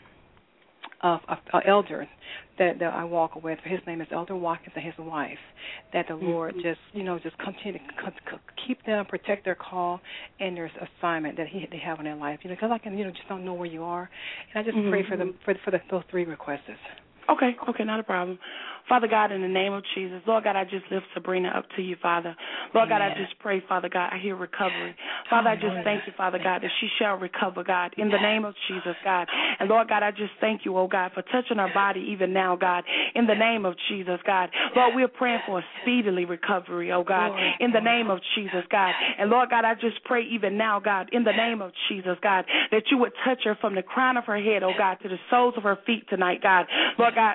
Of an elder that, that I walk with. His name is Elder Watkins and his wife. That the Lord just, you know, just continue to keep them, protect their call and their assignment that He they have in their life. You know, because I can, you know, just don't know where you are, and I just mm-hmm. pray for them for for the, those three requests. Okay, okay, not a problem. Father God, in the name of Jesus, Lord God, I just lift Sabrina up to you, Father. Lord God, I just pray, Father God, I hear recovery. Father, I just thank you, Father God, that she shall recover, God, in the name of Jesus, God. And Lord God, I just thank you, oh God, for touching her body even now, God, in the name of Jesus, God. Lord, we're praying for a speedily recovery, oh God, in the name of Jesus, God. And Lord God, I just pray even now, God, in the name of Jesus, God, that you would touch her from the crown of her head, oh God, to the soles of her feet tonight, God. Lord God,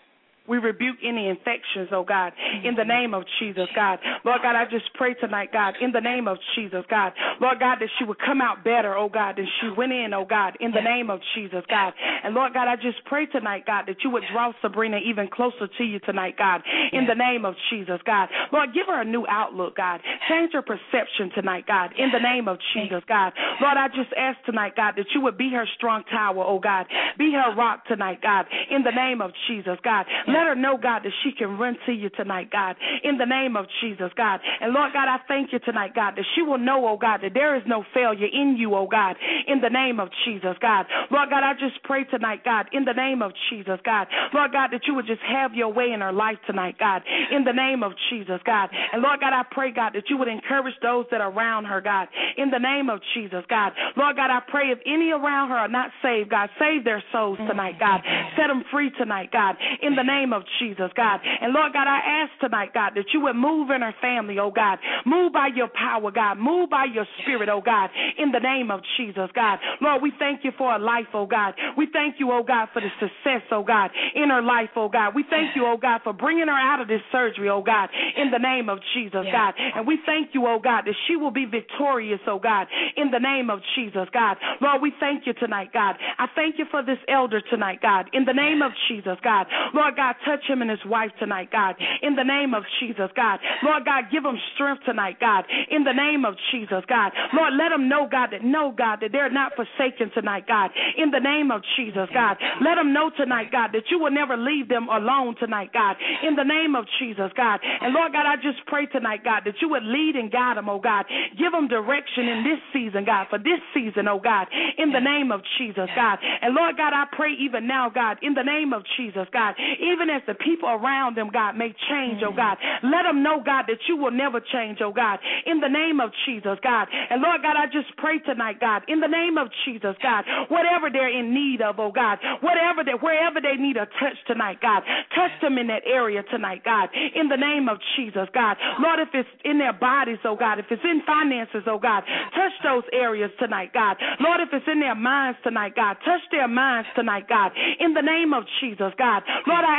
we rebuke any infections, oh God, in the name of Jesus, God. Lord God, I just pray tonight, God, in the name of Jesus, God. Lord God, that she would come out better, oh God, than she went in, oh God, in the name of Jesus, God. And Lord God, I just pray tonight, God, that you would draw Sabrina even closer to you tonight, God, in the name of Jesus, God. Lord, give her a new outlook, God. Change her perception tonight, God, in the name of Jesus, God. Lord, I just ask tonight, God, that you would be her strong tower, oh God. Be her rock tonight, God, in the name of Jesus, God. Let her know, God, that she can run to you tonight, God, in the name of Jesus, God. And Lord God, I thank you tonight, God, that she will know, oh God, that there is no failure in you, oh God, in the name of Jesus, God. Lord God, I just pray tonight, God, in the name of Jesus, God. Lord God, that you would just have your way in her life tonight, God, in the name of Jesus, God. And Lord God, I pray, God, that you would encourage those that are around her, God, in the name of Jesus, God. Lord God, I pray if any around her are not saved, God, save their souls tonight, God. Set them free tonight, God, in the name of Jesus, God. And Lord God, I ask tonight, God, that you would move in her family, oh God. Move by your power, God. Move by your spirit, oh God, in the name of Jesus, God. Lord, we thank you for her life, oh God. We thank you, oh God, for the success, oh God, in her life, oh God. We thank you, oh God, for bringing her out of this surgery, oh God, in the name of Jesus, God. And we thank you, oh God, that she will be victorious, oh God, in the name of Jesus, God. Lord, we thank you tonight, God. I thank you for this elder tonight, God, in the name of Jesus, God. Lord God, touch him and his wife tonight, God, in the name of Jesus, God. Lord God, give them strength tonight, God, in the name of Jesus, God. Lord, let them know, God, that know, God, that they're not forsaken tonight, God, in the name of Jesus, God. Let them know tonight, God, that you will never leave them alone tonight, God, in the name of Jesus, God. And Lord God, I just pray tonight, God, that you would lead and guide them, oh God. Give them direction in this season, God, for this season, oh God, in the name of Jesus, God. And Lord God, I pray even now, God, in the name of Jesus, God, even as the people around them, God, may change, oh God. Let them know, God, that you will never change, oh God, in the name of Jesus, God. And Lord God, I just pray tonight, God, in the name of Jesus, God, whatever they're in need of, oh God, whatever they, wherever they need a touch tonight, God, touch them in that area tonight, God, in the name of Jesus, God. Lord, if it's in their bodies, oh God, if it's in finances, oh God, touch those areas tonight, God. Lord, if it's in their minds tonight, God, touch their minds tonight, God, in the name of Jesus, God. Lord, I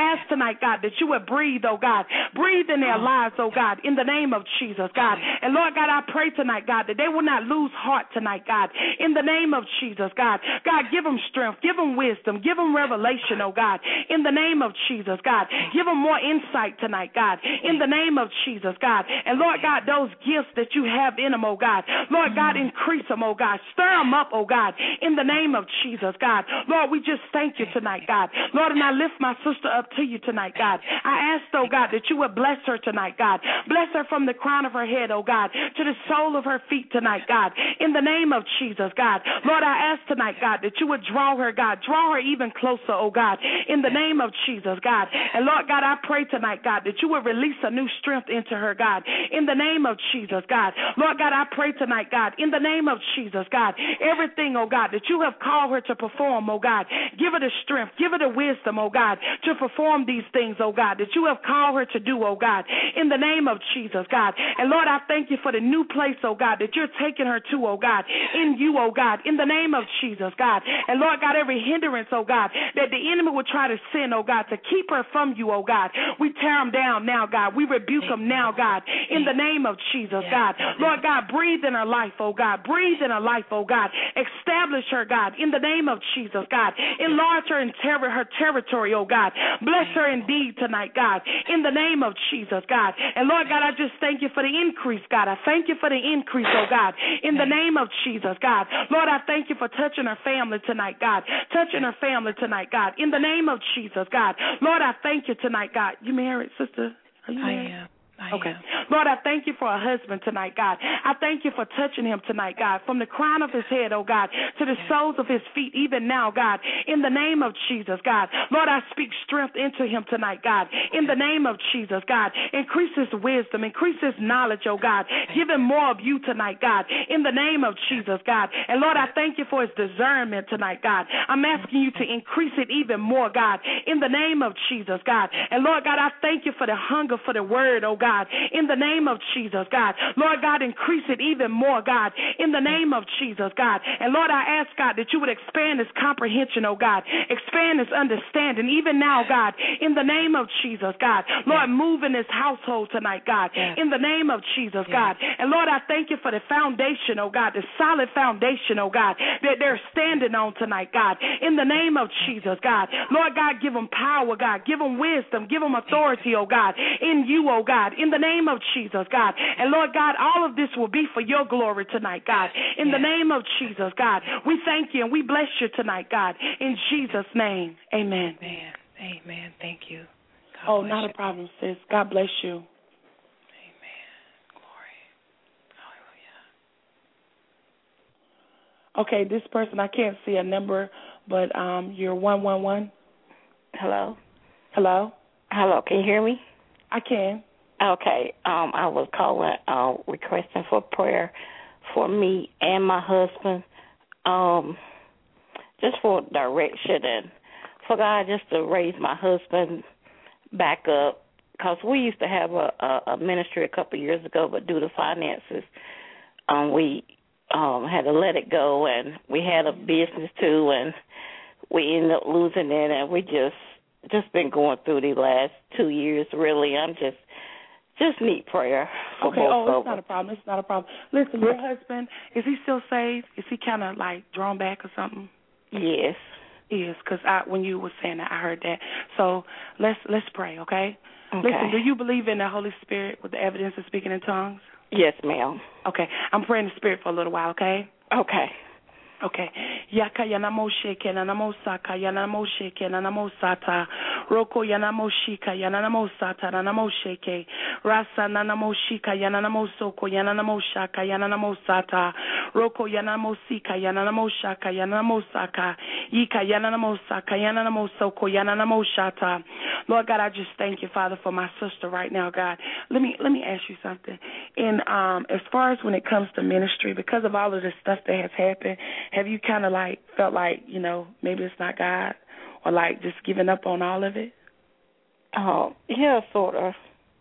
I ask tonight, God, that you would breathe, oh God, breathe in their lives, oh God, in the name of Jesus, God. And Lord God, I pray tonight, God, that they will not lose heart tonight, God, in the name of Jesus, God. God, give them strength, give them wisdom, give them revelation, oh God, in the name of Jesus, God. Give them more insight tonight, God, in the name of Jesus, God. And Lord God, those gifts that you have in them, oh God, Lord God, increase them, oh God. Stir them up, oh God, in the name of Jesus, God. Lord, we just thank you tonight, God. Lord, and I lift my sister up to you tonight, God. I ask, oh God, that you would bless her tonight, God. Bless her from the crown of her head, oh God, to the sole of her feet tonight, God, in the name of Jesus, God. Lord, I ask tonight, God, that you would draw her, God. Draw her even closer, oh God, in the name of Jesus, God. And Lord God, I pray tonight, God, that you would release a new strength into her, God, in the name of Jesus, God. Lord God, I pray tonight, God, in the name of Jesus, God, everything, oh God, that you have called her to perform, oh God, give her the strength, give her the wisdom, oh God, to perform these things, oh God, that you have called her to do, oh God, in the name of Jesus, God. And Lord, I thank you for the new place, oh God, that you're taking her to, oh God, in you, oh God, in the name of Jesus, God. And Lord God, every hindrance, oh God, that the enemy will try to send, oh God, to keep her from you, oh God, we tear them down now, God. We rebuke them now, God, in the name of Jesus, God. Lord God, breathe in her life, oh God. Breathe in her life, oh God. Establish her, God, in the name of Jesus, God. Enlarge her in ter- her territory, oh God. Bless her indeed tonight, God, in the name of Jesus, God. And Lord God, I just thank you for the increase, God. I thank you for the increase, oh God, in the name of Jesus, God. Lord, I thank you for touching her family tonight, God. Touching her family tonight, God, in the name of Jesus, God. Lord, I thank you tonight, God. You married, sister? Are you married? I am. I Okay. am. Lord, I thank you for a husband tonight, God. I thank you for touching him tonight, God, from the crown of his head, oh God, to the soles of his feet, even now, God, in the name of Jesus, God. Lord, I speak strength into him tonight, God, in the name of Jesus, God. Increase his wisdom, increase his knowledge, oh God. Give him more of you tonight, God, in the name of Jesus, God. And Lord, I thank you for his discernment tonight, God. I'm asking you to increase it even more, God, in the name of Jesus, God. And Lord God, I thank you for the hunger for the word, oh God. God, in the name of Jesus, God. Lord God, increase it even more, God, in the name of Jesus, God. And Lord, I ask, God, that you would expand his comprehension, oh God. Expand his understanding, even now, God, in the name of Jesus, God. Lord, move in his household tonight, God, in the name of Jesus, God. And Lord, I thank you for the foundation, oh God, the solid foundation, oh God, that they're standing on tonight, God, in the name of Jesus, God. Lord God, give them power, God. Give them wisdom. Give them authority, oh God, in you, oh God, in the name of Jesus, God. And Lord God, all of this will be for your glory tonight, God. In the name of Jesus, God, we thank you and we bless you tonight, God. In Jesus' name, amen. Amen. Amen. Thank you. God oh, bless not you. a problem, sis. God bless you. Amen. Glory. Hallelujah. Okay, this person, I can't see a number, but um, you're one one one. Hello? Hello? Hello, can you hear me? I can. Okay, um, I was calling, uh, requesting for prayer for me and my husband, um, just for direction and for God just to raise my husband back up, because we used to have a, a, a ministry a couple of years ago, but due to finances, um, we um, had to let it go, and we had a business too, and we ended up losing it, and we just just been going through the last two years. Really, I'm just just need prayer for okay. both Oh, of it's not us. a problem. It's not a problem. Listen, your husband, is he still saved? Is he kind of like drawn back or something? Yes. Yes, because I when you were saying that, I heard that. So let's let's pray, okay? Okay. Listen, do you believe in the Holy Spirit with the evidence of speaking in tongues? Yes, ma'am. Okay, I'm praying the Spirit for a little while, okay? Okay. Okay. Yaka yanamo sheke nanamo saka yanamo sheke nanamo sata. Roko yanamo shika yanamo sata nanamo sheke. Rasa nanamo shika yanamo soko yanamo shaka yanamo sata. Roko yanamo sika yanamo shaka yanamo saka. Yika yanamo saka yanamo soko yanamo shata. Lord God, I just thank you, Father, for my sister right now, God. Let me let me ask you something. And um, as far as when it comes to ministry, because of all of this stuff that has happened, have you kind of like felt like, you know, maybe it's not God, or like just giving up on all of it? Oh, yeah, sort of.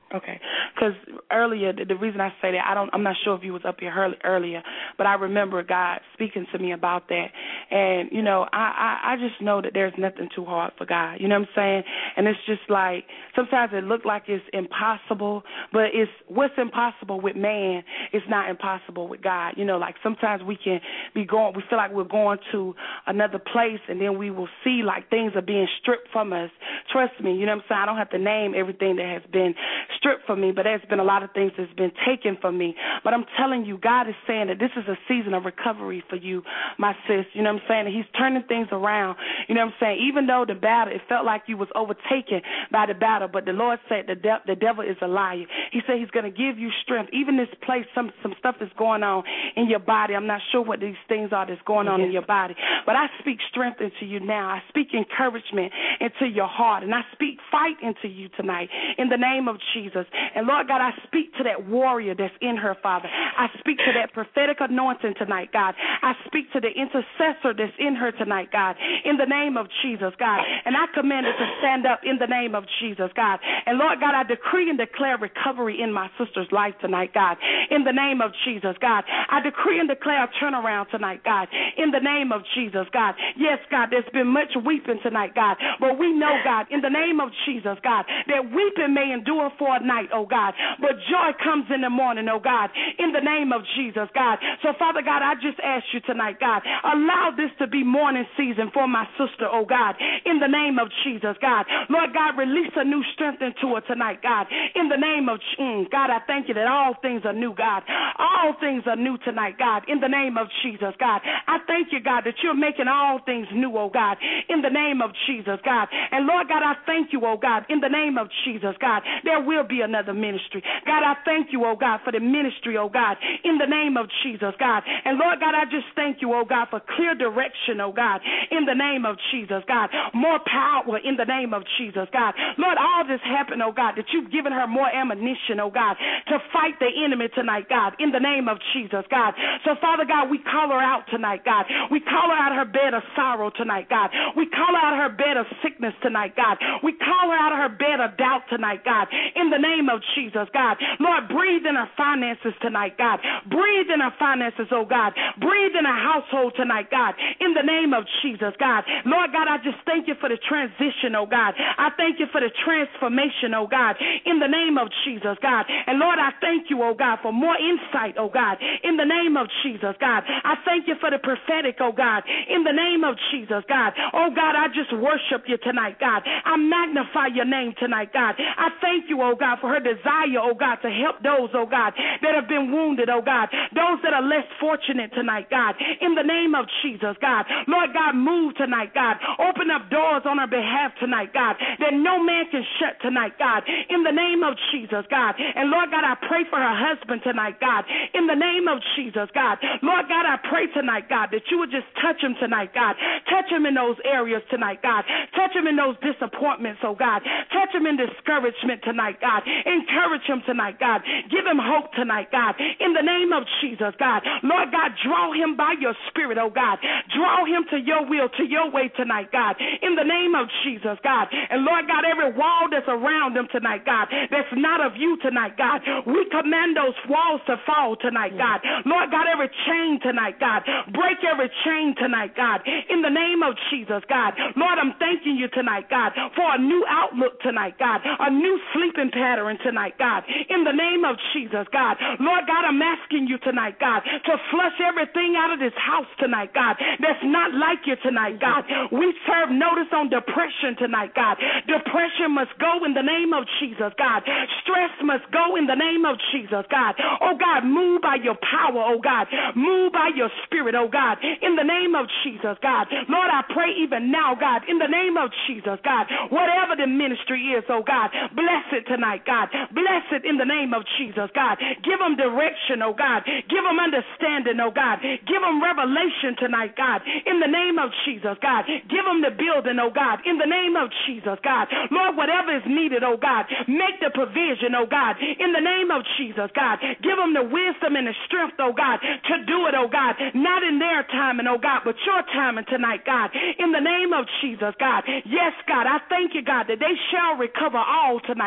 Okay, because earlier, the, the reason I say that, I don't, I'm not sure if you was up here early, earlier, but I remember God speaking to me about that, and you know, I, I, I just know that there's nothing too hard for God. You know what I'm saying? And it's just like sometimes it look like it's impossible, but it's what's impossible with man is not impossible with God. You know, like sometimes we can be going, we feel like we're going to another place, and then we will see like things are being stripped from us. Trust me, you know what I'm saying? I don't have to name everything that has been stripped from me, but there's been a lot of things that's been taken from me. But I'm telling you, God is saying that this is a season of recovery for you, my sis. You know what I'm saying? And he's turning things around. You know what I'm saying? Even though the battle, it felt like you was overtaken by the battle, but the Lord said the, de- the devil is a liar. He said he's going to give you strength. Even this place, some, some stuff is going on in your body. I'm not sure what these things are that's going on in your body, but I speak strength into you now. I speak encouragement into your heart, and I speak fight into you tonight in the name of Jesus. And Lord God, I speak to that warrior that's in her, Father. I speak to that prophetic anointing tonight, God. I speak to the intercessor that's in her tonight, God, in the name of Jesus, God. And I command her to stand up in the name of Jesus, God. And Lord God, I decree and declare recovery in my sister's life tonight, God, in the name of Jesus, God. I decree and declare a turnaround tonight, God, in the name of Jesus, God. Yes, God, there's been much weeping tonight, God, but we know, God, in the name of Jesus, God, that weeping may endure for a night, oh God, but joy comes in the morning, oh God, in the name of Jesus, God. So, Father God, I just ask you tonight, God, allow this to be morning season for my sister, oh God, in the name of Jesus, God. Lord God, release a new strength into her tonight, God, in the name of mm, God, I thank you that all things are new, God. All things are new tonight, God, in the name of Jesus, God. I thank you, God, that you're making all things new, oh God, in the name of Jesus, God. And Lord God, I thank you, oh God, in the name of Jesus, God, there will be another ministry. God, I thank you, oh God, for the ministry, oh God, in the name of Jesus, God. And Lord God, I just thank you, oh God, for clear direction, oh God, in the name of Jesus, God. More power in the name of Jesus, God. Lord, all this happened, oh God, that you've given her more ammunition, oh God, to fight the enemy tonight, God, in the name of Jesus, God. So, Father God, we call her out tonight, God. We call her out of her bed of sorrow tonight, God. We call her out of her bed of sickness tonight, God. We call her out of her bed of doubt tonight, God, in the name of Jesus, God. Lord, breathe in her finances tonight, God. Breathe in her finances, oh God. Breathe in her household tonight, God, in the name of Jesus, God. Lord God, I just thank you for the transition, oh God. I thank you for the transformation, oh God, in the name of Jesus, God. And Lord, I thank you, oh God, for more insight, oh God, in the name of Jesus, God. I thank you for the prophetic, oh God, in the name of Jesus, God. Oh God, I just worship you tonight, God. I magnify your name tonight, God. I thank you, oh God, for her desire, oh God, to help those, oh God, that have been wounded, oh God, those that are less fortunate tonight, God, in the name of Jesus, God. Lord God, move tonight, God. Open up doors on her behalf tonight, God, that no man can shut tonight, God, in the name of Jesus, God. And Lord God, I pray for her husband tonight, God, in the name of Jesus, God. Lord God, I pray tonight, God, that you would just touch him tonight, God. Touch him in those areas tonight, God. Touch him in those disappointments, oh God. Touch him in discouragement tonight, God. Encourage him tonight, God. Give him hope tonight, God, in the name of Jesus, God. Lord God, draw him by your spirit, oh God. Draw him to your will, to your way tonight, God, in the name of Jesus, God. And Lord God, every wall that's around him tonight, God, that's not of you tonight, God, we command those walls to fall tonight, God. Lord God, every chain tonight, God, break every chain tonight, God, in the name of Jesus, God. Lord, I'm thanking you tonight, God, for a new outlook tonight, God, a new sleeping pattern tonight, God, in the name of Jesus, God. Lord God, I'm asking you tonight, God, to flush everything out of this house tonight, God, that's not like you tonight, God. We serve notice on depression tonight, God. Depression must go in the name of Jesus, God. Stress must go in the name of Jesus, God. Oh, God, move by your power, oh, God. Move by your spirit, oh, God, in the name of Jesus, God. Lord, I pray even now, God, in the name of Jesus, God, whatever the ministry is, oh, God, bless it tonight, God. Bless it in the name of Jesus, God. Give them direction, oh, God. Give them understanding, oh, God. Give them revelation tonight, God, in the name of Jesus, God. Give them the building, oh, God, in the name of Jesus, God. Lord, whatever is needed, oh, God, make the provision, oh, God, in the name of Jesus, God. Give them the wisdom and the strength, oh, God, to do it, oh, God, not in their timing, oh, God, but your timing tonight, God, in the name of Jesus, God. Yes, God, I thank you, God, that they shall recover all tonight, God,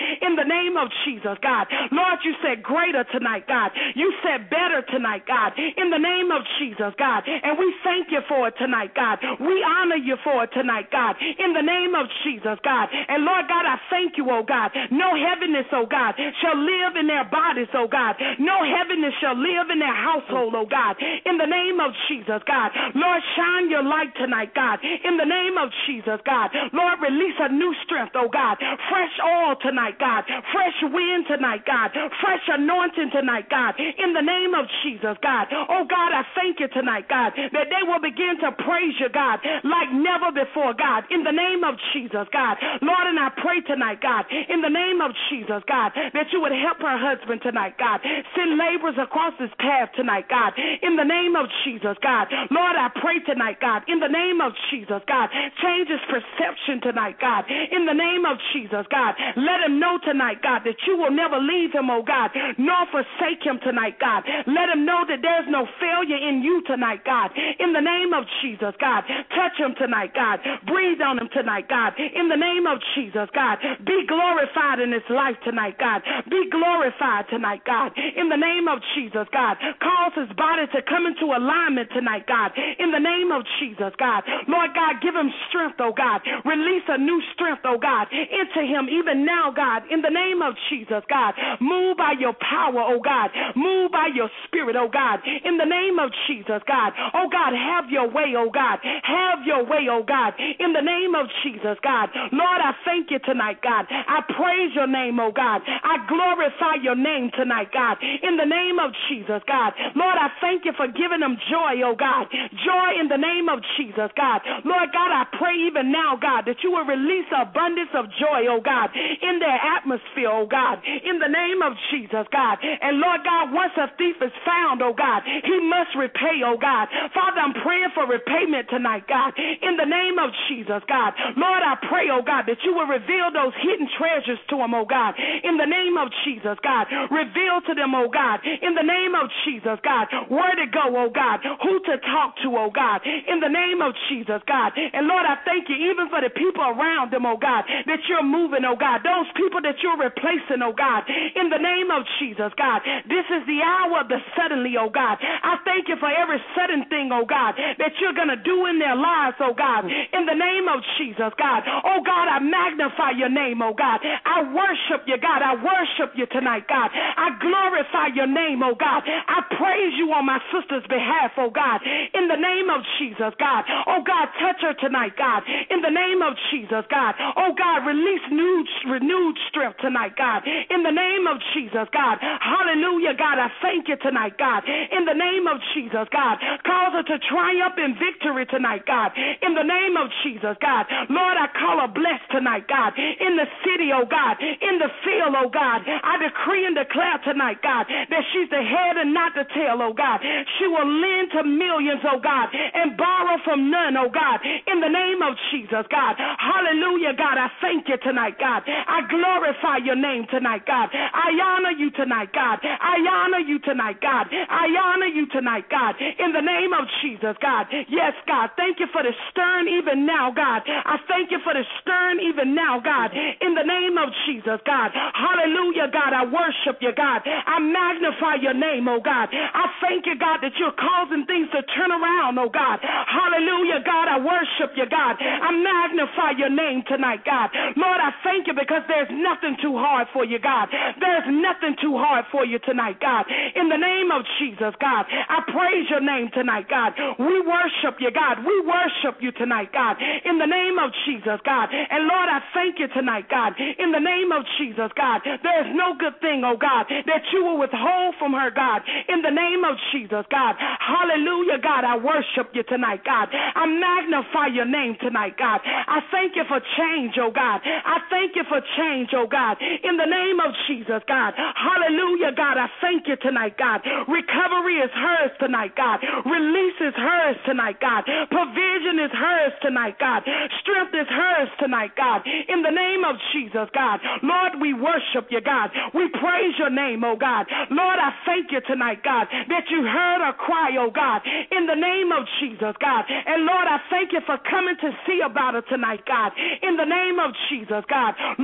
in the name of Jesus, God. Lord, you said greater tonight, God. You said better tonight, God, in the name of Jesus, God. And we thank you for it tonight, God. We honor you for it tonight, God, in the name of Jesus, God. And Lord God, I thank you, oh God. No heaviness, oh God, shall live in their bodies, oh God. No heaviness shall live in their household, oh God, in the name of Jesus, God. Lord, shine your light tonight, God, in the name of Jesus, God. Lord, release a new strength, oh God. Fresh oil tonight, God. Fresh wind tonight, God. Fresh anointing tonight, God, in the name of Jesus, God. Oh God, I thank you tonight, God, that they will begin to praise you, God, like never before, God, in the name of Jesus, God. Lord, and I pray tonight, God, in the name of Jesus, God, that you would help her husband tonight, God. Send laborers across his path tonight, God, in the name of Jesus, God. Lord, I pray tonight, God, in the name of Jesus, God. Change his perception tonight, God, in the name of Jesus, God. Let him know tonight, God, that you will never leave him, oh God, nor forsake him tonight, God. Let him know that there's no failure in you tonight, God, in the name of Jesus, God. Touch him tonight, God. Breathe on him tonight, God, in the name of Jesus, God. Be glorified in his life tonight, God. Be glorified tonight, God, in the name of Jesus, God. Cause his body to come into alignment tonight, God, in the name of Jesus, God. Lord God, give him strength, oh God. Release a new strength, oh God, into him even now, God, in the name of Jesus, God. Move by your power, oh God. Move by your spirit, oh God, in the name of Jesus, God. Oh God, have your way, oh God. Have your way, oh God, in the name of Jesus, God. Lord, I thank you tonight, God. I praise your name, oh God. I glorify your name tonight, God, in the name of Jesus, God. Lord, I thank you for giving them joy, oh God. Joy in the name of Jesus, God. Lord God, I pray even now, God, that you will release abundance of joy, oh God, in their atmosphere, oh God, in the name of Jesus, God. And Lord God, once a thief is found, oh God, he must repay, oh God. Father, I'm praying for repayment tonight, God, in the name of Jesus, God. Lord, I pray, oh God, that you will reveal those hidden treasures to them, oh God, in the name of Jesus, God. Reveal to them, oh God, in the name of Jesus, God, where to go, oh God, who to talk to, oh God, in the name of Jesus, God. And Lord, I thank you even for the people around them, oh God, that you're moving, oh God, those people that you're replacing, oh God, in the name of Jesus, God. This is the hour of the suddenly, oh God. I thank you for every sudden thing, oh God, that you're going to do in their lives, oh God, in the name of Jesus, God. Oh God, I magnify your name, oh God. I worship you, God. I worship you tonight, God. I glorify your name, oh God. I praise you on my sister's behalf, oh God, in the name of Jesus, God. Oh God, touch her tonight, God, in the name of Jesus, God. Oh God, release new, renewed strength tonight, God, in the name of Jesus, God. Hallelujah, God. I thank you tonight, God, in the name of Jesus, God. Cause her to triumph in victory tonight, God, in the name of Jesus, God. Lord, I call her blessed tonight, God, in the city, oh God, in the field, oh God. I decree and declare tonight, God, that she's the head and not the tail, oh God. She will lend to millions, oh God, and borrow from none, oh God, in the name of Jesus, God. Hallelujah, God. I thank you tonight, God. I glorify your name tonight, God. I honor you tonight, God. I honor you tonight, God. I honor you tonight, God, in the name of Jesus, God. Yes, God. Thank you for the stern even now, God. I thank you for the stern even now, God, in the name of Jesus, God. Hallelujah, God. I worship you, God. I magnify your name, oh God. I thank you, God, that you're causing things to turn around, oh God. Hallelujah, God. I worship you, God. I magnify your name tonight, God. Lord, I thank you because there's nothing too hard for you, God. There's nothing too hard for you tonight, God. In the name of Jesus, God, I praise your name tonight, God. We worship you, God. We worship you tonight, God. In the name of Jesus, God. And Lord, I thank you tonight, God. In the name of Jesus, God. There's no good thing, oh God, that you will withhold from her, God. In the name of Jesus, God. Hallelujah, God. I worship you tonight, God. I magnify your name tonight, God. I thank you for change, oh God. I thank you for change, oh God. In the name of Jesus, God. Hallelujah, God. I thank you tonight, God. Recovery is hers tonight, God. Release is hers tonight, God. Provision is hers tonight, God. Strength is hers tonight, God. In the name of Jesus, God. Lord, we worship you, God. We praise your name, oh God. Lord, I thank you tonight, God, that you heard her cry, oh God. In the name of Jesus, God. And Lord, I thank you for coming to see about her tonight, God. In the name of Jesus, God. Lord, we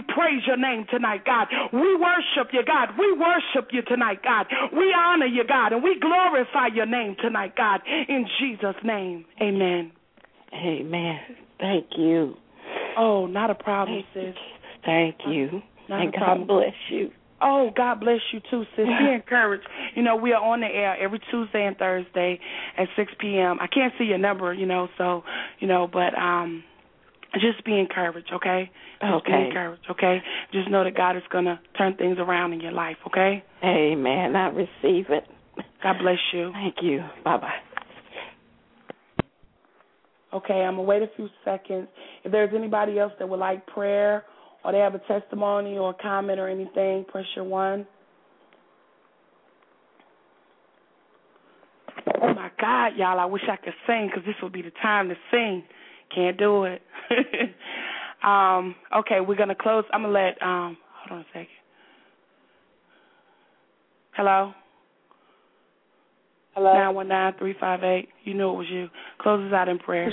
praise your name tonight, God. We worship you, God. We worship you tonight, God. We honor you, God, and we glorify your name tonight, God. In Jesus' name, amen. Amen. Thank you. Oh, not a problem, Thank sis. You. Thank you. Not and a God problem. bless you. Oh, God bless you too, sis. Be encouraged. You know, we are on the air every Tuesday and Thursday at six p.m. I can't see your number, you know, so, you know, but um, just be encouraged, okay? Just okay. be encouraged, okay? Just know that God is going to turn things around in your life, okay? Amen. I receive it. God bless you. Thank you. Bye-bye. Okay, I'm going to wait a few seconds. If there's anybody else that would like prayer or they have a testimony or a comment or anything, press your one. Oh, my God, y'all, I wish I could sing because this would be the time to sing. Can't do it. um, okay, we're going to close. I'm going to let, um, hold on a second. Hello? Hello? nine one nine, three five eight. You knew it was you. Close us out in prayer.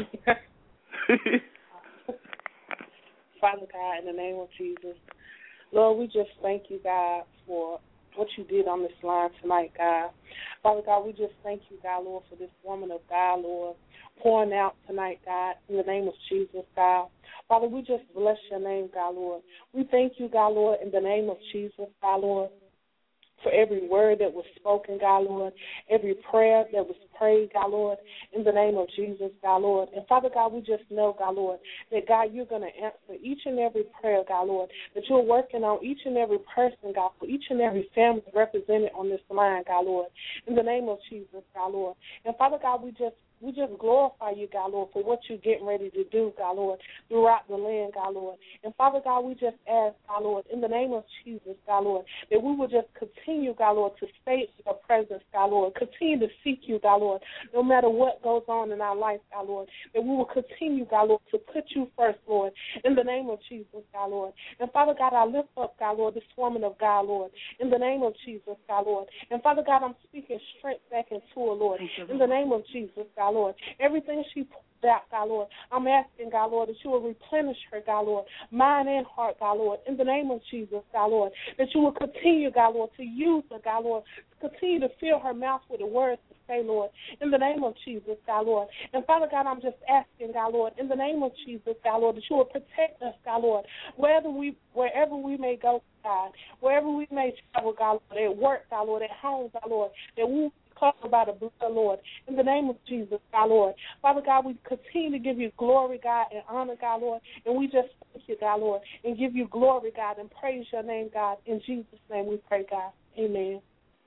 Father God, in the name of Jesus, Lord, we just thank you, God, for what you did on this line tonight, God. Father God, we just thank you, God, Lord, for this woman of God, Lord, pouring out tonight, God, in the name of Jesus, God. Father, we just bless your name, God, Lord. We thank you, God, Lord, in the name of Jesus, God, Lord, for every word that was spoken, God, Lord, every prayer that was prayed, God, Lord, in the name of Jesus, God, Lord. And, Father God, we just know, God, Lord, that, God, you're going to answer each and every prayer, God, Lord, that you're working on each and every person, God, for each and every family represented on this line, God, Lord, in the name of Jesus, God, Lord. And, Father God, we just We just glorify you, God, Lord, for what you're getting ready to do, God, Lord, throughout the land, God, Lord. And, Father God, we just ask, God, Lord, in the name of Jesus, God, Lord, that we will just continue, God, Lord, to stay in your presence, God, Lord, continue to seek you, God, Lord, no matter what goes on in our life, God, Lord, that we will continue, God, Lord, to put you first, Lord, in the name of Jesus, God, Lord. And, Father God, I lift up, God, Lord, this woman of God, Lord, in the name of Jesus, God, Lord. And, Father God, I'm speaking strength back into her, Lord, in the name of Jesus, God, Lord. Everything she pulled out, God, Lord, I'm asking, God, Lord, that you will replenish her, God, Lord, mind and heart, God, Lord, in the name of Jesus, God, Lord, that you will continue, God, Lord, to use her, God, Lord, continue to fill her mouth with the words to say, Lord, in the name of Jesus, God, Lord. And, Father God, I'm just asking, God, Lord, in the name of Jesus, God, Lord, that you will protect us, God, Lord, wherever we, wherever we may go, God, wherever we may travel, God, Lord, at work, God, Lord, at home, God, Lord, that we covered by the blood, Lord, in the name of Jesus, God, Lord. Father God, we continue to give you glory, God, and honor, God, Lord, and we just thank you, God, Lord, and give you glory, God, and praise your name, God. In Jesus' name we pray, God. Amen.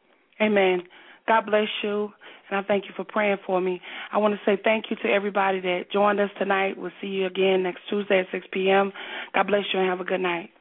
Amen. God bless you, and I thank you for praying for me. I want to say thank you to everybody that joined us tonight. We'll see you again next Tuesday at six p.m. God bless you and have a good night.